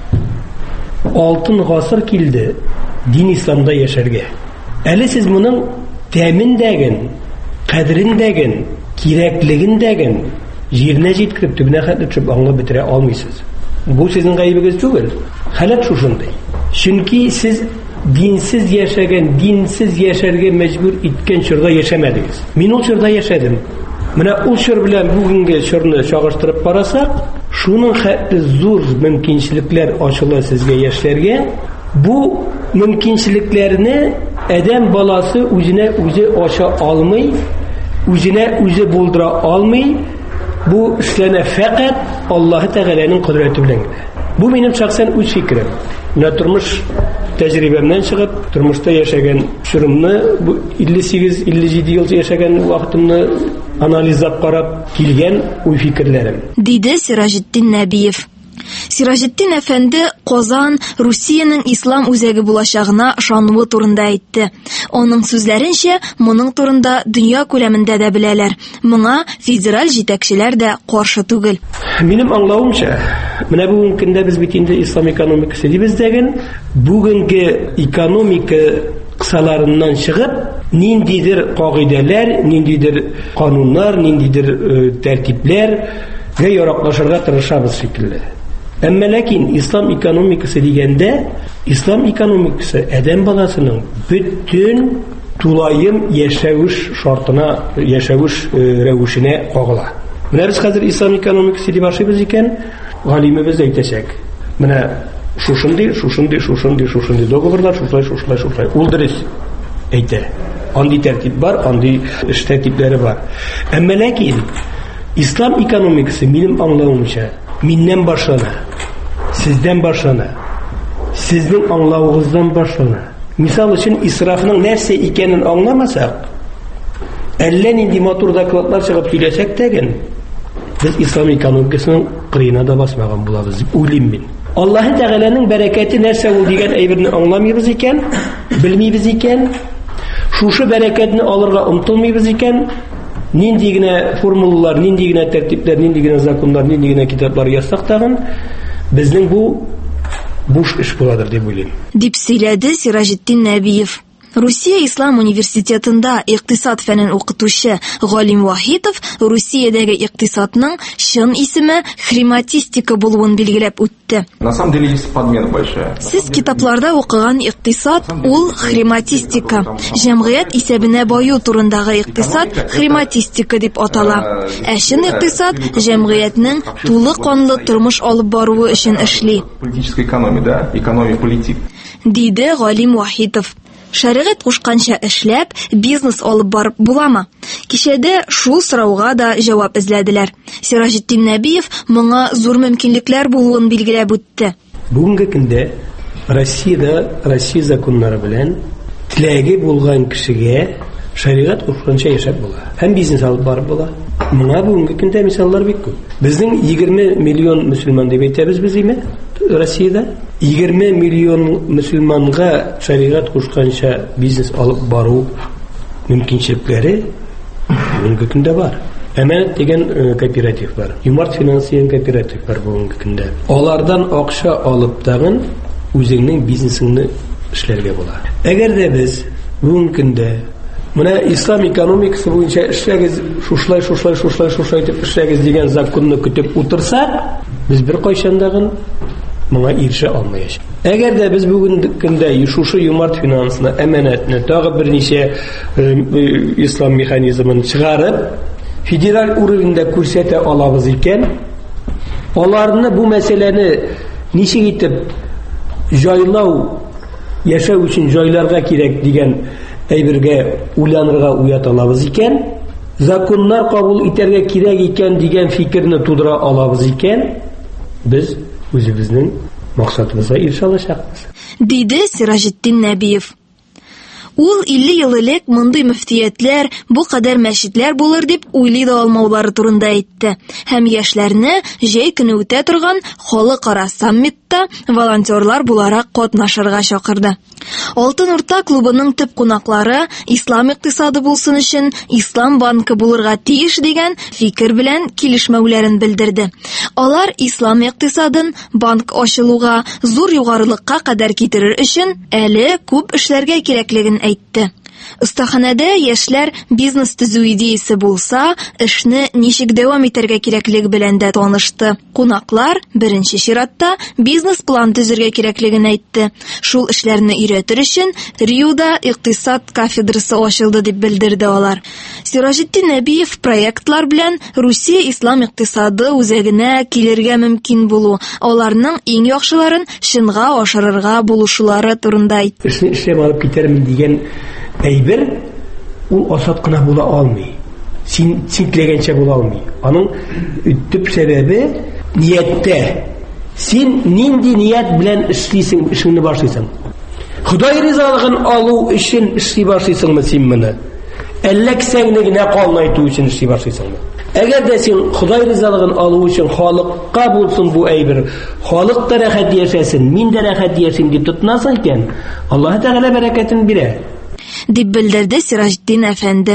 алтын гасыр килде дин исламда яшәргә. Әле сез моның тәминдәген, кадриндәген, кирәклегендәген җиренә җиткереп төбенә хәтле төшеп аңлап бетерә алмыйсыз. Бу сезнең гаебегез түгел. Халат шушындай. Чөнки сез динсез яшәгән, динсез яшәргә мәҗбүр иткән чорда яшәмәдегез. Мин ул чорда яшәдем. Менә ул чор белән бүгенге чорны чагыштырып карасак, шуның хәтле зур мөмкинчелекләр ачыла сезгә яшьләргә. Бу мөмкинчелекләрне адәм баласы үзенә үзе ача алмый, үзенә үзе булдыра алмый. Бу эшләнә фәкать Аллаһ Тәгаләнең кудрәте белән. Бу минем шәхсән үз фикерем. Менә тормыш тәҗрибәмнән чыгып, тормышта яшәгән шурымны, бу илле сигез илле җиде ел яшәгән вакытымны анализлап карап килгән уй фикерләрем. Диде Сиражетдин Нәбиев. Сиражетдин әфәнде Казан Русиянең ислам үзәге булачагына ышануы турында әйтте. Аның сүзләренчә, моның турында дөнья күләмендә дә беләләр. Моңа федераль җитәкчеләр дә каршы түгел. Минем аңлавымча, менә бүгенге көндә без бит инде ислам экономикасы дибез дигән, бүгенге экономика кысаларыннан чыгып, ниндидер кагыйдәләр, ниндидер кануннар, ниндидер тәртипләргә яраклашырга тырышабыз шикелле. Әмма ләкин ислам экономикасы дигәндә, ислам экономикасы адәм баласының бөтен тулайым яшәвеш шартына, яшәвеш рәвешенә кагыла. Менә без хәзер ислам экономикасы дип ашыйбыз икән, галимебез әйтәчәк. Менә шушындый, шушындый, шушындый, шушындый договорлар, шушылай, шушылай, шушылай. Ул дөрес әйтә. Андый тәртип бар, андый эш тәртипләре бар. Әмма ләкин ислам экономикасы минем аңлавымча миннән башлана, сездән башлана, сезнең аңлавыгыздан башлана. Мисал өчен исрафның нәрсә икәнен аңламасак, әллә нинди матур докладлар чыгып сөйләсәк тәген, без ислам экономикасының кырыена да басмаган булабыз дип уйлыйм мин. Аллаһ Тәгаләнең бәрәкәте нәрсә ул дигән әйберне аңламыйбыз икән, белмибез икән, шушы бәрәкәтне алырга омтылмыйбыз икән, нинди генә формулалар, нинди генә тәртипләр, нинди генә законнар, нинди генә китаплар язсак тагын, безнең бу буш эш буладыр дип уйлыйм. Дип сөйләде Сиражетдин Нәбиев. Русия Ислам университетында икътисад фәнен укытучы Галим Вахитов Русиядәге икътисадның чын исеме хрематистика булуын билгеләп үтте. На самом деле есть подмена большая. Сез китапларда укыган икътисад ул хрематистика. Җәмгыять исәбенә баю турындагы икътисад хрематистика дип атала. Ә чын икътисад җәмгыятьнең тулы канлы тормыш алып баруы өчен эшли. Политическая экономия, да, экономия политик. Диде Галим Вахитов. Шәригать кушканча эшләп, бизнес алып барып буламы? Кичәдә шул сорауга да җавап эзләделәр. Сиражетдин Нәбиев моңа зур мөмкинлекләр булуын билгеләп үтте. Бүгенге көндә Россиядә Россия законнары белән теләге булган кешегә шәригать кушканча яшәп була. Һәм бизнес алып барып була. Моңа бүгенге көндә мисаллар бик күп. Безнең егерме миллион мөселман дип әйтәбез без име? Россиядә егерме миллион мөселманга шәригать кушканча бизнес алып бару мөмкинчекләре бүгенге көндә бар. Әманат дигән кооператив бар. Юмарт финанс дигән кооператив бар бүгенге көндә. Алардан акча алып тагын үзеңнең бизнесыңны эшләргә була. Әгәр дә без бүгенге көндә менә ислам экономикасы буенча эшләгез, шушлай, шушлай, шушлай, шушлай дип эшләгез дигән законны көтеп утырсак, без бер кайчандагын моңа ирешә алмаячак. Әгәр дә без бүгенге көндә шушы юмарт финансны, әманатны тагы берничә ислам механизмын чыгарып, федераль уровеньдә күрсәтә алабыз икән, аларны бу мәсьәләне ничек итеп җайлау, яшәү өчен җайларга кирәк дигән әйбергә уйланырга уята алабыз икән, законнар кабул итәргә кирәк икән дигән фикерне тудыра алабыз икән, без үзебезнең максатыбызга ирешә алачакбыз. Диде Сиражетдин Нәбиев. Ул илле ел элек мондый мөфтиятләр, бу кадәр мәчетләр булыр дип уйлый да алмаулары турында әйтте. Һәм яшьләрне җәй көне үтә торган халыкара саммитта волонтерлар буларак катнашырга чакырды. Алтын Урта клубының төп кунаклары ислам икътисады булсын өчен ислам банкы булырга тиеш дигән фикер белән килешмәүләрен белдерде. Алар ислам икътисадын банк ачылуга, зур югарылыкка кадәр китерер өчен әле күп эшләргә кирәклеген әйтте. Остаханәдә яшьләр бизнес төзү идеясе булса, эшне ничек дәвам итәргә кирәклеге белән дә танышты. Кунаклар беренче чиратта бизнес план төзергә кирәклеген әйтте. Шул эшләрне өйрәтер өчен Риуда икътисад кафедрасы ачылды дип белдерде алар. Сиражетдин Нәбиев проектлар белән Русия ислам икътисады үзәгенә килергә мөмкин булу, аларның иң яхшыларын чынга ашырырга булышулары турында әйтте. Эшне эшләп алып китермен дигән әйбер ул асат кына була алмый. Син синтлегәнчә була алмый. Аның төп сәбәбе нияттә. Син нинди ният белән эшлисең, эшеңне башлыйсың. Ходай ризалыгын алу өчен эшли башлыйсыңмы син моны? Әллә кесәңне генә калмайту өчен эшли башлыйсыңмы? Әгәр дә син Ходай ризалыгын алу өчен халыкка булсын бу әйбер, халык та рәхәт яшәсен, мин дә рәхәт яшәсен дип тотынасың икән, Аллаһ Тәгалә бәрәкәтен бирә. Дип белдерде Сиражетдин әфәнде.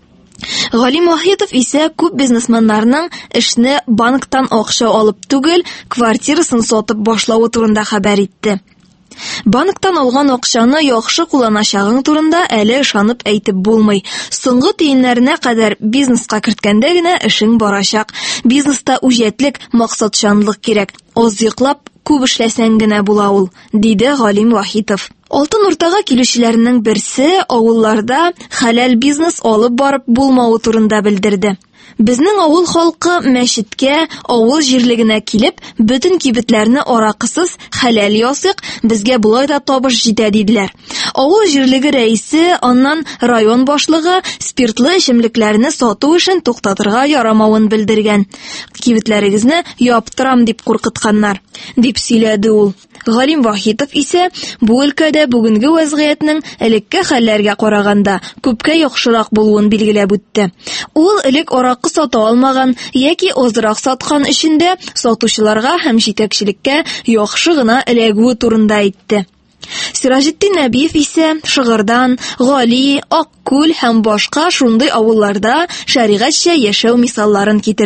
Галим Вахитов исә күп бизнесменнарның эшне банктан акча алып түгел, квартирасын сатып башлавы турында хәбәр итте. Банктан алган акчаны яхшы кулланачагың турында әле ышанып әйтеп булмый. Соңгы тиеннәренә кадәр бизнеска керткәндә генә эшең барачак. Бизнеста үҗәтлек, максатчанлык кирәк. Аз йоклап, күп эшләсәң генә була ул, диде Галим Вахитов. Алтын Уртага килүчеләрнең берсе авылларда хәләл бизнес алып барып булмавы турында белдерде. Безнең авыл халкы мәчеткә, авыл җирлегенә килеп, бөтен кибетләрне аракысыз хәләл ясыйк, безгә булай да табыш җитә диделәр. Авыл җирлеге рәисе, аннан район башлыгы спиртлы эчемлекләрне сату эшен туктатырга ярамавын белдергән. Кибетләрегезне яптырам дип куркытканнар, дип сөйләде ул. Галим Вахитов исә бу өлкәдә бүгенге вазгыятьнең элекке хәлләргә караганда күпкә яхшырак булуын билгеләп үтте. Ул элек аракы сата алмаган яки азрак саткан өчен дә сатучыларга һәм җитәкчелеккә яхшы гына эләгүе турында әйтте. Сиражетдин Нәбиев исә Шыгырдан, Гали, Аккүл һәм башка шундый авылларда шәригатьчә яшәү мисалларын китерде.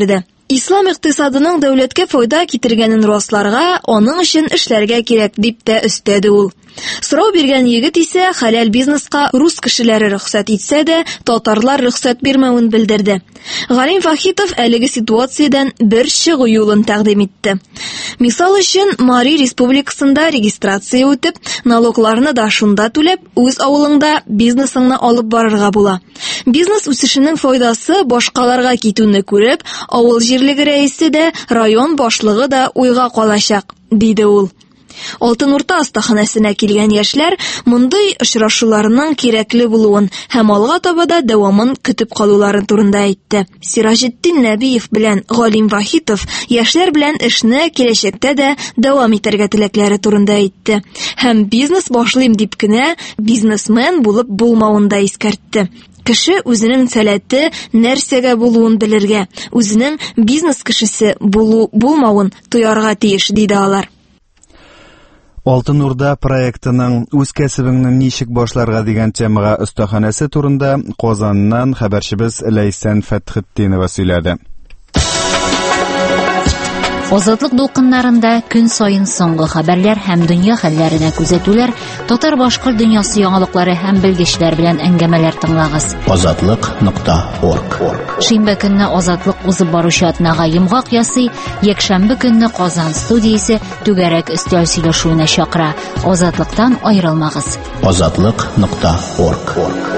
Ислам икътисадының дәүләткә файда китергәнен расларга, аның өчен эшләргә кирәк дип тә өстәде ул. Сорау биргән егет исә хәләл бизнеска рус кешеләре рөхсәт итсә дә, татарлар рөхсәт бирмәвен белдерде. Галим Вахитов әлеге ситуациядән бер чыгу юлын тәкъдим итте. Мисал өчен, Мари Республикасында регистрация үтеп, налогларны да шунда түләп, үз авылыңда бизнесыңны алып барырга була. Бизнес үсешенең файдасы башкаларга китүне күреп, авыл җирлеге рәисе дә, район башлыгы да уйга калачак, диде ул. Алтын Урта астаханәсенә килгән яшьләр мондый очрашуларның кирәкле булуын һәм алга таба да дәвамын көтеп калулары турында әйтте. Сиражетдин Нәбиев белән Галим Вахитов яшьләр белән эшне киләчәктә дә дәвам итәргә теләкләре турында әйтте. Һәм бизнес башлыйм дип кенә бизнесмен булып булмавын да искәртте. Кеше үзенең сәләте нәрсәгә булуын белергә, үзенең бизнес кешесе булу булмавын тоярга тиеш, диде алар. Алтын Урда проектының үз кәсебеңне ничек башларга дигән темага остаханәсе турында Казаннан хәбәрчебез Ләйсән Фәтхетдинова сөйләде. Азатлык дулкыннарында көн сайын соңгы хәбәрләр һәм дөнья хәлләренә күзәтүләр, татар-башкорт дөньясы яңалыклары һәм белгечләр белән әңгәмәләр тыңлагыз. азатлык нокта орг. Шимбә көнне Азатлык узып баручы атнага йомгак ясый, якшәмбе көнне Казан студиясе түгәрәк өстәл сөйләшүенә чакыра. Азатлыктан аерылмагыз. азатлык нокта орг.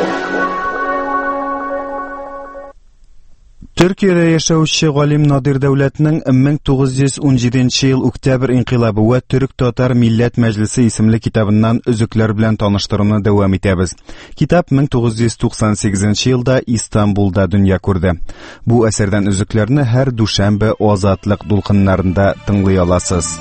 Төркиядә яшәүче Галим Надир Дәүләтнең мең тугыз йөз ун җиденче ел Октябрь инкыйлабы ва Төрек-Татар Милләт Мәҗлесе исемле китабыннан өзекләр белән таныштыруны дәвам итәбез. Китап мең тугыз йөз туксан сигезенче елда Истанбулда дөнья күрде. Бу әсәрдән өзекләрне һәр дүшәмбе Азатлык дулкыннарында тыңлый аласыз.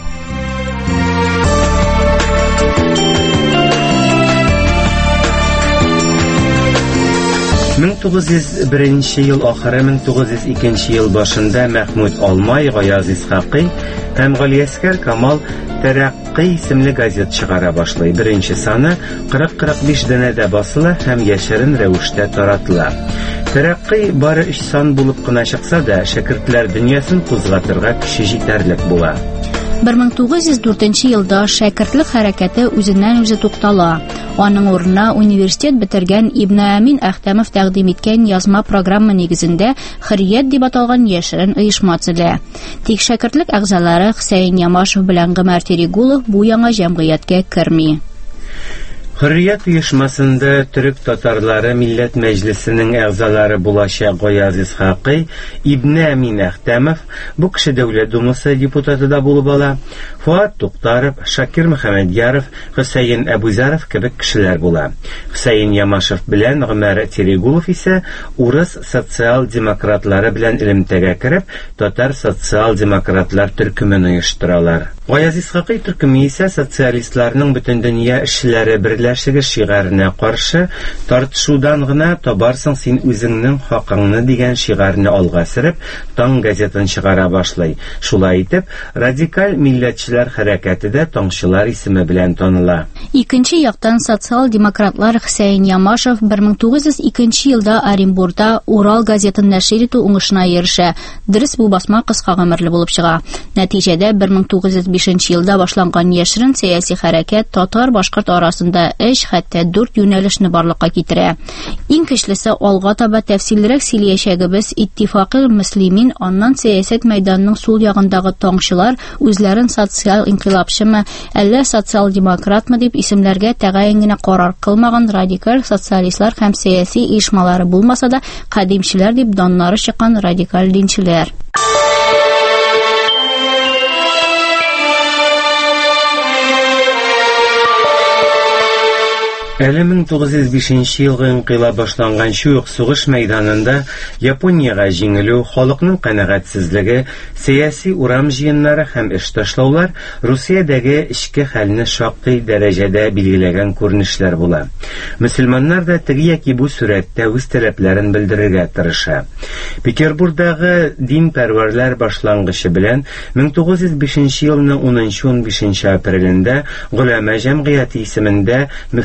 мең тугыз йөз беренче ел ахыры мең тугыз йөз икенче ел башында Мәхмүд Алмай, Гаяз Исхакый һәм Галиәскәр Камал Тәрәккый исемле газет чыгара башлый. Беренче саны кырык-кырык биш дәнәдә басыла һәм яшерен рәвештә таратыла. Тәрәккый бары өч сан булып кына чыкса да, шәкертләр дөньясын кузгатырга көче җитәрлек була. мең тугыз йөз дүртенче елда шәкертлек хәрәкәте үзеннән үзе туктала. Аның урынына университет бетергән Ибн Амин Әхтәмов тәкъдим иткән язма программа нигезендә Хөррият дип аталган яшерен оешма төзелә. Тик шәкертлек әгъзалары Хөсәен Ямашев белән Гомәр Терегулов бу яңа җәмгыятькә керми. Хөррият оешмасында төрек татарлары Милләт Мәҗлесенең әгъзалары булачак Гаяз Исхакый, Ибн Амин Әхтәмов, бу кеше Дәүләт Думасы депутаты да булып ала. Фуат Туктаров, Шакир Мөхәммәдьяров, Хөсәен Әбүзаров кебек кешеләр була. Хөсәен Ямашев белән Гомәр Терегулов исә урыс социал-демократлары белән элемтәгә кереп, татар социал-демократлар төркемен оештыралар. Гаяз Исхакый төркеме исә социалистларның бөтен дөнья эшчеләре берләшеге шигарына каршы тартышудан гына табарсың син үзеңнең хакыңны дигән шигарны алга сөреп, Таң газетын чыгара башлый. Шулай итеп, радикаль милләтчеләр хәрәкәте дә Таңчылар исеме белән таныла. Икенче яктан социал-демократлар Хөсәен Ямашев мең тугыз йөз икенче елда Оренбургда Урал газетын нәшер итү уңышына ирешә. Дөрес, бу басма кыска гомерле булып чыга. Нәтиҗәдә мең тугыз йөз бишенче елда башланган яшерен сәяси хәрәкәт татар-башкорт арасында өч, хәтта дүрт юнәлешне барлыкка китерә. Иң көчлесе алга таба тәфсиллерәк сөйләячәгебез Иттифакый Мөслимин, аннан сәясәт мәйданының сул ягындагы Таңчылар үзләрен социаль инкыйлабчымы, әллә социал-демократмы дип исемләргә тәгаен генә карар кылмаган радикаль социалистлар һәм сәяси оешмалары булмаса да, кадимчеләр дип даннары чыккан радикаль динчеләр. Әле мең тугыз йөз бишенче елгы инкыйлаб башланган шук сугыш мәйданында Япониягә җиңелү, халыкның канәгатьсезлеге, сәяси урам җыеннары һәм эш ташлаулар Русиядәге эчке хәлне шактый дәрәҗәдә билгеләгән күренешләр була. Мөселманнар да теге яки бу сурәттә үз таләпләрен белдерергә тырыша. Петербургдагы динпәрвәрләр башлангычы белән мең тугыз йөз бишенче елның унынчы-унбишенче апрелендә Гөләмә җәмгыяте исемендә мөфтият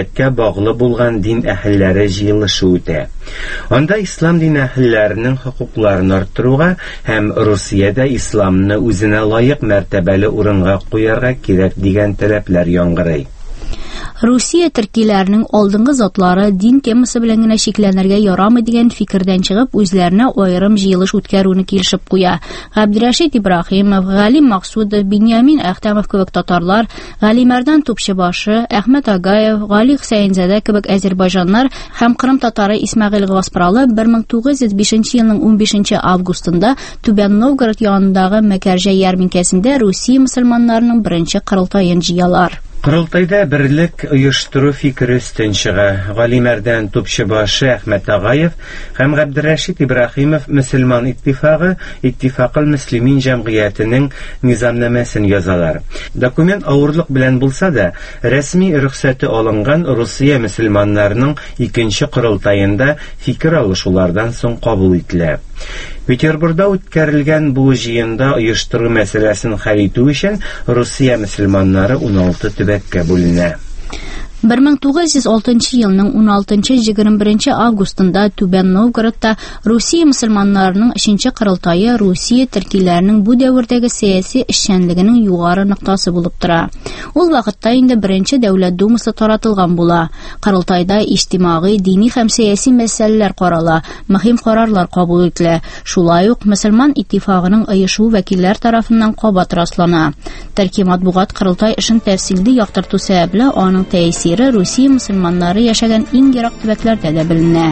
үзәккә баглы булган дин әһелләре җыелышы үтә. Анда ислам дин әһелләренең хокукларын арттыруга һәм Русиядә исламны үзенә лаек мәртәбәле урынга куярга кирәк дигән таләпләр яңгырый. Русия төркиләренең алдынгы затлары дин темасы белән генә шикләнергә ярамый дигән фикердән чыгып, үзләренә аерым җыелыш үткәрүне килешеп куя. Габдрашид Ибраһимов, Галим Максудов, Беньямин Әхтәмов кебек татарлар, Галимәрдан Тупчыбашы, Әхмәт Агаев, Гали Хусәйнзадә кебек азәрбайҗаннар һәм Кырым татары Исмәгыйль Гаспралы бер мең тугыз йөз бишенче елның унбишенче августында Түбән Новгород янындагы Мәкәрҗә ярминкәсендә Русия мөселманнарының беренче кырылтаен җыялар. Кырылтайда берлек оештыру фикере өстен чыга. Галимәрдән Тупчыбашы, Әхмәт Агаев һәм Габдрашид Ибраһимов мөселман иттифагы, Иттифакыл мөслимин җәмгыятенең низамнамәсен язалар. Документ авырлык белән булса да, рәсми рөхсәте алынган Русия мөселманнарының икенче кырылтаенда фикер алышулардан соң кабул ителә. Петербургда үткәрелгән бу җыенда оештыру мәсьәләсен хәл итү өчен Русия мөселманнары уналты төбәккә бүленә. бер мең тугыз йөз алтынчы елның уналтынчы-егерме беренче августында Түбән Новгородта Русия мөселманнарының өченче кырылтайы Русия төркиләренең бу дәвердәге сәяси эшчәнлегенең югары ноктасы булып тора. Ул вакытта инде беренче дәүләт думасы таратылган була. Кырылтайда иҗтимагый, дини һәм сәяси мәсьәләләр карала, мөһим карарлар кабул ителә. Шулай ук мөселман иттифагының оешу вәкилләр тарафыннан кабат раслана. Төрки матбугат кырылтай эшен тәфсилле яктырту сәбәпле аның тәэсире Русия мөселманнары яшәгән иң ерак төбәкләрдә дә беленә.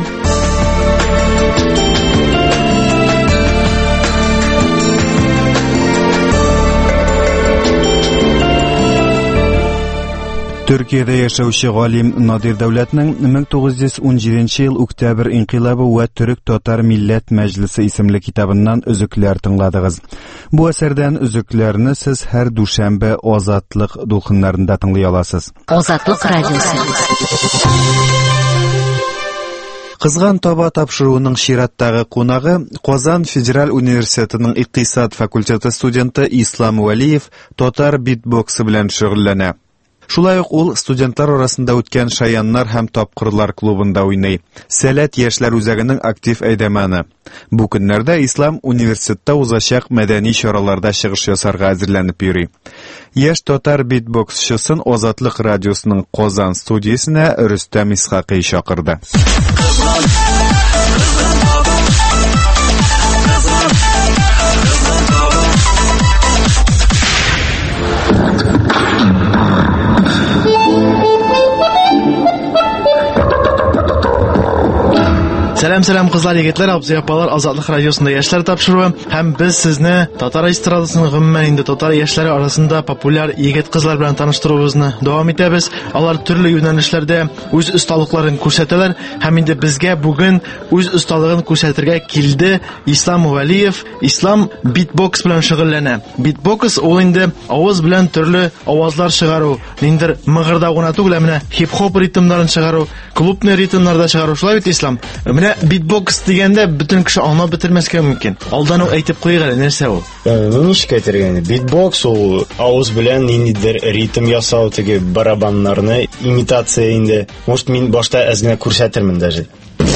Төркиядә яшәүче галим Надир Дәүләтнең мең тугыз йөз унҗиденче ел Октябрь инкыйлабы ва Төрек-Татар милләт мәҗлесе исемле китабыннан өзекләр тыңладыгыз. Бу әсәрдән өзекләрне сез һәр дүшәмбе Азатлык дулкыннарында тыңлый аласыз. Азатлык радиосы. Кызган таба тапшыруының чираттагы кунагы Казан Федераль университетының икътисад факультеты студенты Ислам Вәлиев татар битбоксы белән шөгыльләнә. Шулай ук ул студентлар арасында үткән Шаяннар һәм Тапкырлар клубында уйный. Сәләт яшьләр үзәгенең актив әйдәмәне. Бу көннәрдә Ислам университетта узачак мәдәни чараларда чыгыш ясарга әзерләнеп йөри. Яшь татар битбоксчысын Азатлык радиосының Казан студиясенә Рөстәм Исхакый чакырды. Сәлам-сәлам кызлар, егетләр, абзый-апалар, Азатлык радиосында яшьләр тапшыруы һәм без сезне татар эстрадасының гомумән инде татар яшьләре арасында популяр егет-кызлар белән таныштыруыбызны дәвам итәбез. Алар төрле юнәлешләрдә үз осталыкларын күрсәтәләр һәм инде безгә бүген үз осталыгын күрсәтергә килде Ислам Вәлиев. Ислам битбокс белән шөгыльләнә. Битбокс ул инде авыз белән төрле авазлар чыгару, ниндер мыгырдау гына түгел, менә хип-хоп ритмнарын чыгару, клубный ритмнарда чыгару. Шулай бит Ислам. Менә битбокс дигәндә бөтен кеше аңлап бетермәскә мөмкин. Алдан ук әйтеп куйган нәрсә ул? Ничек әйтергә? Битбокс ул авыз белән ниндидер ритм ясау, теге барабаннарны имитация инде. Может, мин башта әз генә күрсәтермен даже.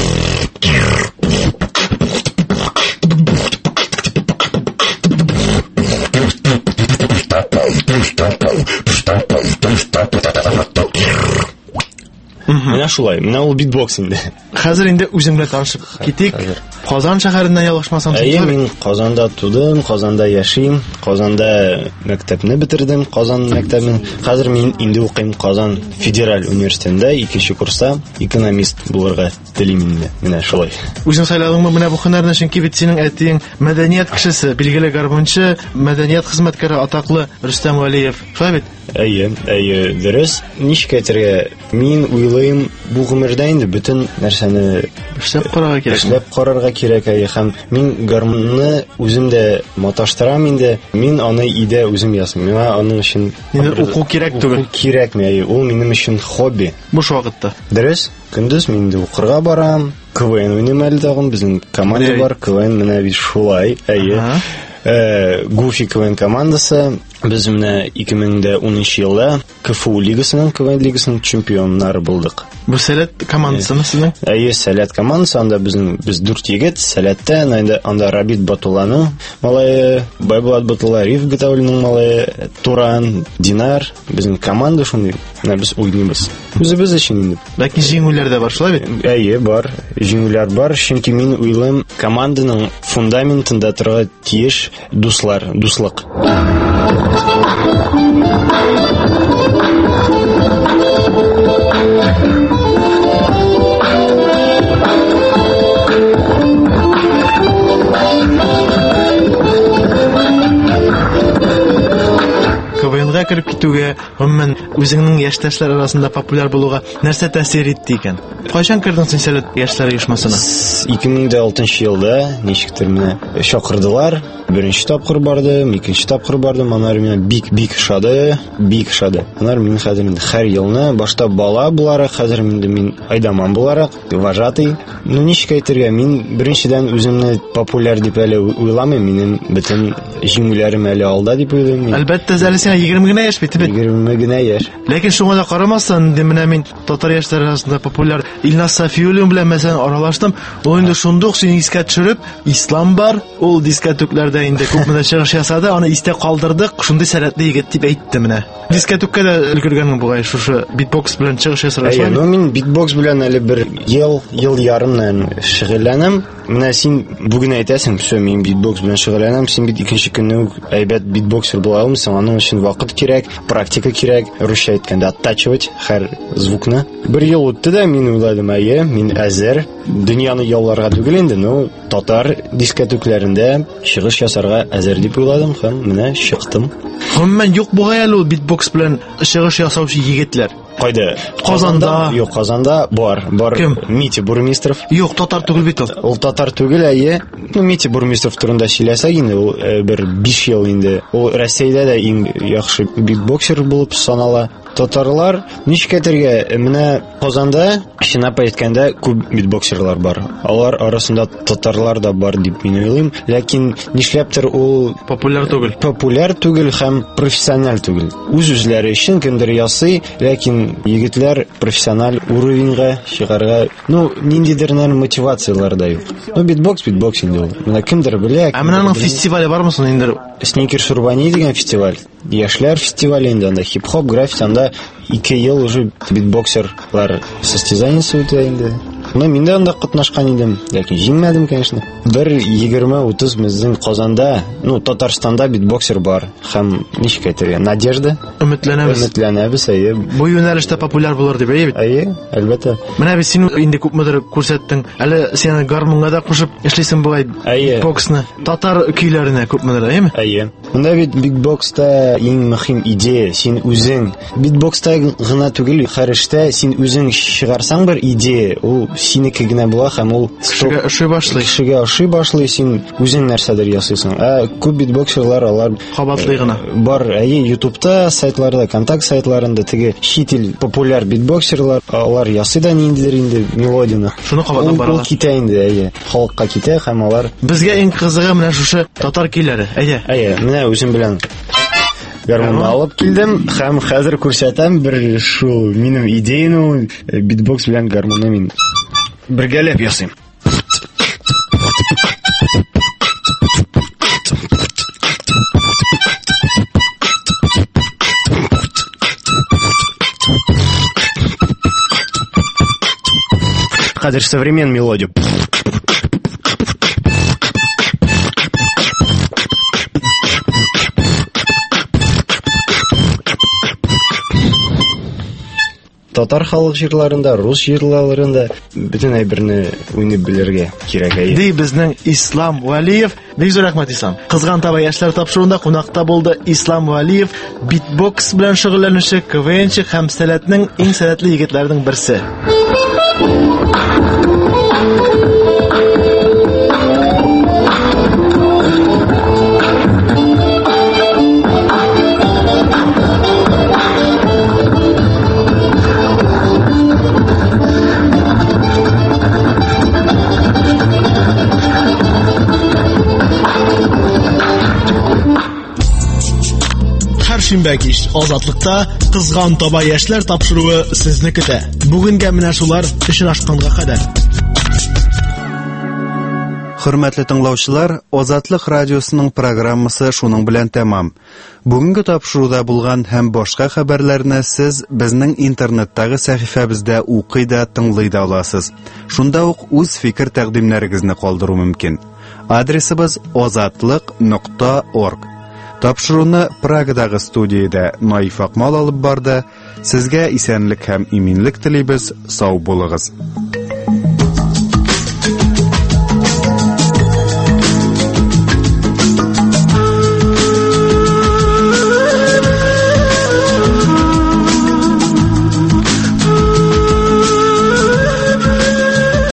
Менә шулай, менә ул битбокс инде. Хәзер инде үзең белән танышып китик. Казан шәһәреннән ялгышмасам, әйе, мин Казанда тудым, Казанда яшим, Казанда мәктәпне бетердем, Казан мәктәбен. Хәзер мин инде укыйм Казан Федераль университетында, икенче курста экономист булырга телим инде. Менә шулай. Үзең сайладыңмы менә бу һөнәрне, чөнки бит синең әтиең мәдәният кешесе, билгеле гармунчы, мәдәният хезмәткәре атаклы Рөстәм Вәлиев. Шулай бит? Әйе, әйе, дөрес. Ничек әйтергә? Мин уйлыйм, бу гомердә инде бөтен нәрсәне эшләп карарга кирәк. Эшләп карарга кирәк, әйе, һәм мин гармунны үзем дә маташтырам инде. Мин аны идә үзем ясыйм. Миңа аның өчен уку кирәк түгел. Уку кирәкме, әйе, ул минем өчен хобби. Буш вакытта. Дөрес. Көндез мин инде укырга барам. КВН уйныйм әле тагын, безнең команда бар, КВН менә бит шулай, әйе. Э, Гуфи КВН командасы без менә ике мең унынчы елда КФУ лигасының КВН лигасының чемпионнары булдык. Бу Сәләт командасымы сезнең? Әйе, Сәләт командасы, анда безнең без дүрт егет, Сәләттә, анда анда Рабит Батулланың малае, Байбулат Батулла, Риф Гатауллинның малае, Туран, Динар, безнең команда шундый. Менә без уйныйбыз. Үзебез өчен инде. Ләкин җиңүләр дә бар, шулай бит? Әйе, бар. Җиңүләр бар, чөнки мин уйлыйм, команданың фундаментында торырга тиеш дуслар, дуслык. КВНга кереп китүгә, гомумән үзеңнең яшьтәшләр арасында популяр булуга нәрсә тәэсир итте икән? Кайчан кирдең син Сәләт яшьләр оешмасына? ике мең алтынчы елда ничектер менә чакырдылар. Беренче тапкыр бардым, икенче тапкыр бардым. Аннары менә бик бик шады, бик шады. Аннары мин хәзер инде һәр елны башта бала буларак, хәзер инде мин айдаман буларак, вожатый. Ну ничек әйтергә, мин беренчедән үземне популяр дип әле уйламыйм, минем бөтен җиңүләрем әле алда дип уйлыйм. Әлбәттә, әле сиңа егерме генә яшь бит бит. егерме генә яшь. Ләкин шуңа да карамастан, менә мин татар яшьләре арасында популяр Илназ Сафиуллин белән мәсәлән аралаштым. Ул инде шундук син искә төшереп, ислам бар, ул дискотекларда инде күпме чыгыш ясады, аны истә калдырдык. Шундый сәләтле егет дип әйтте менә. Дискотекка да өлгергәнең бугай шушы битбокс белән чыгыш ясарга. Әйе, ну мин битбокс белән әле бер ел, ел ярымнан шөгыльләнәм. Менә син бүген әйтәсең, все, мин битбокс белән шөгыльләнәм. Син бит икенче көнне үк әйбәт битбоксер була алмыйсың. Аның өчен вакыт кирәк, практика кирәк, русча әйткәндә оттачивать һәр звукны. Бер ел үтте дә мин уйладым, әйе, мин әзер. Дөньяны яуларга түгел инде, ну татар дискотекләрендә чыгыш ясарга әзер дип уйладым һәм менә чыктым. Гомумән юк бугай әле ул битбокс белән чыгыш ясаучы егетләр. Кайда? Казанда. Юк, Казанда бар. Бар. Кем? Митя Бурмистров. Юк, татар түгел бит ул. Ул татар түгел, әйе. Ну Митя Бурмистров турында сөйләсәк инде, ул бер биш ел инде. Ул Россиядә дә иң яхшы битбоксер булып санала. Татарлар ничек әйтергә, менә Казанда чынлап әйткәндә күп битбоксерлар бар. Алар арасында татарлар да бар дип мин уйлыйм. Ләкин нишләптер ул популяр түгел. Популяр түгел һәм профессиональ түгел. Үз-үзләре өчен кемдер ясый, ләкин егетләр профессиональ уровеньга чыгарга, ну ниндидер мотивациялар да юк. Ну битбокс, битбокс инде ул. Менә кемдер белә. Ә менә аның фестивале бармы соң инде? Sneaker Survani дигән фестиваль. Яшьләр фестивале инде, анда хип-хоп, граффити, анда ике ел уже битбоксерлар состязаниесе үтә инде. Ну, мин дә анда катнашкан идем, ләкин җиңмәдем, конечно. Бер егерме-утыз безнең Казанда, ну, Татарстанда битбоксер бар. Һәм ничек әйтергә, Надежда. Өметләнәбез. Өметләнәбез, әйе. Бу юнәлештә популяр булыр дип әйе бит. Әйе, әлбәттә. Менә без син инде күпмедер күрсәттең. Әле син гармунга да кушып эшлисең бугай битбоксны. Татар көйләренә күпмедер, әйеме? Әйе. Монда бит битбокста иң мөһим идея, син үзең битбокста гына түгел, һәр эштә син үзең чыгарсаң бер идея, ул синеке генә була һәм ул кешегә ошый башлый. Кешегә ошый башлый, син үзең нәрсәдер ясыйсың. Ә күп битбоксерлар алар кабатлый гына. Бар, әйе, YouTube'та, сайтларда, контакт сайтларында теге шитил популяр битбоксерлар алар ясый да ниндидер инде мелодияны. Шуны кабатлап баралар. Ул китә инде, әйе. Халыкка китә һәм алар безгә иң кызыгы менә шушы татар көйләре. Әйе. Әйе, менә үзем белән гармун алып килдем һәм хәзер күрсәтәм бер шул минем идеяны битбокс белән гармунны мин бергәләп ясыйм. Хәзер современ мелодия. Татар халык җырларында, рус җырларында бөтен әйберне уйнап белергә кирәк. Ди безнең Ислам Валиев. Бик зур рәхмәт Ислам. Кызган таба яшьләр тапшыруында кунакта булды Ислам Валиев, битбокс белән шөгыльләнүче КВНчы һәм Сәләтнең иң сәләтле егетләренең берсе. Ишембә кич Азатлыкта кызган таба яшьләр тапшыруы сезне көтә. Бүгенгә менә шулар очрашканга кадәр. Хөрмәтле тыңлаучылар, Азатлык радиосының программасы шуның белән тәмам. Бүгенге тапшыруда булган һәм башка хәбәрләрне сез безнең интернеттагы сәхифәбездә укый да, тыңлый да аласыз. Шунда ук үз фикер тәкъдимнәрегезне калдыру мөмкин. Адресыбыз азатлык нокта орг. Тапшыруны Прагадагы студиядә Наиф Акмал алып барды. Сезгә исәнлек һәм иминлек телибез. Сау булыгыз.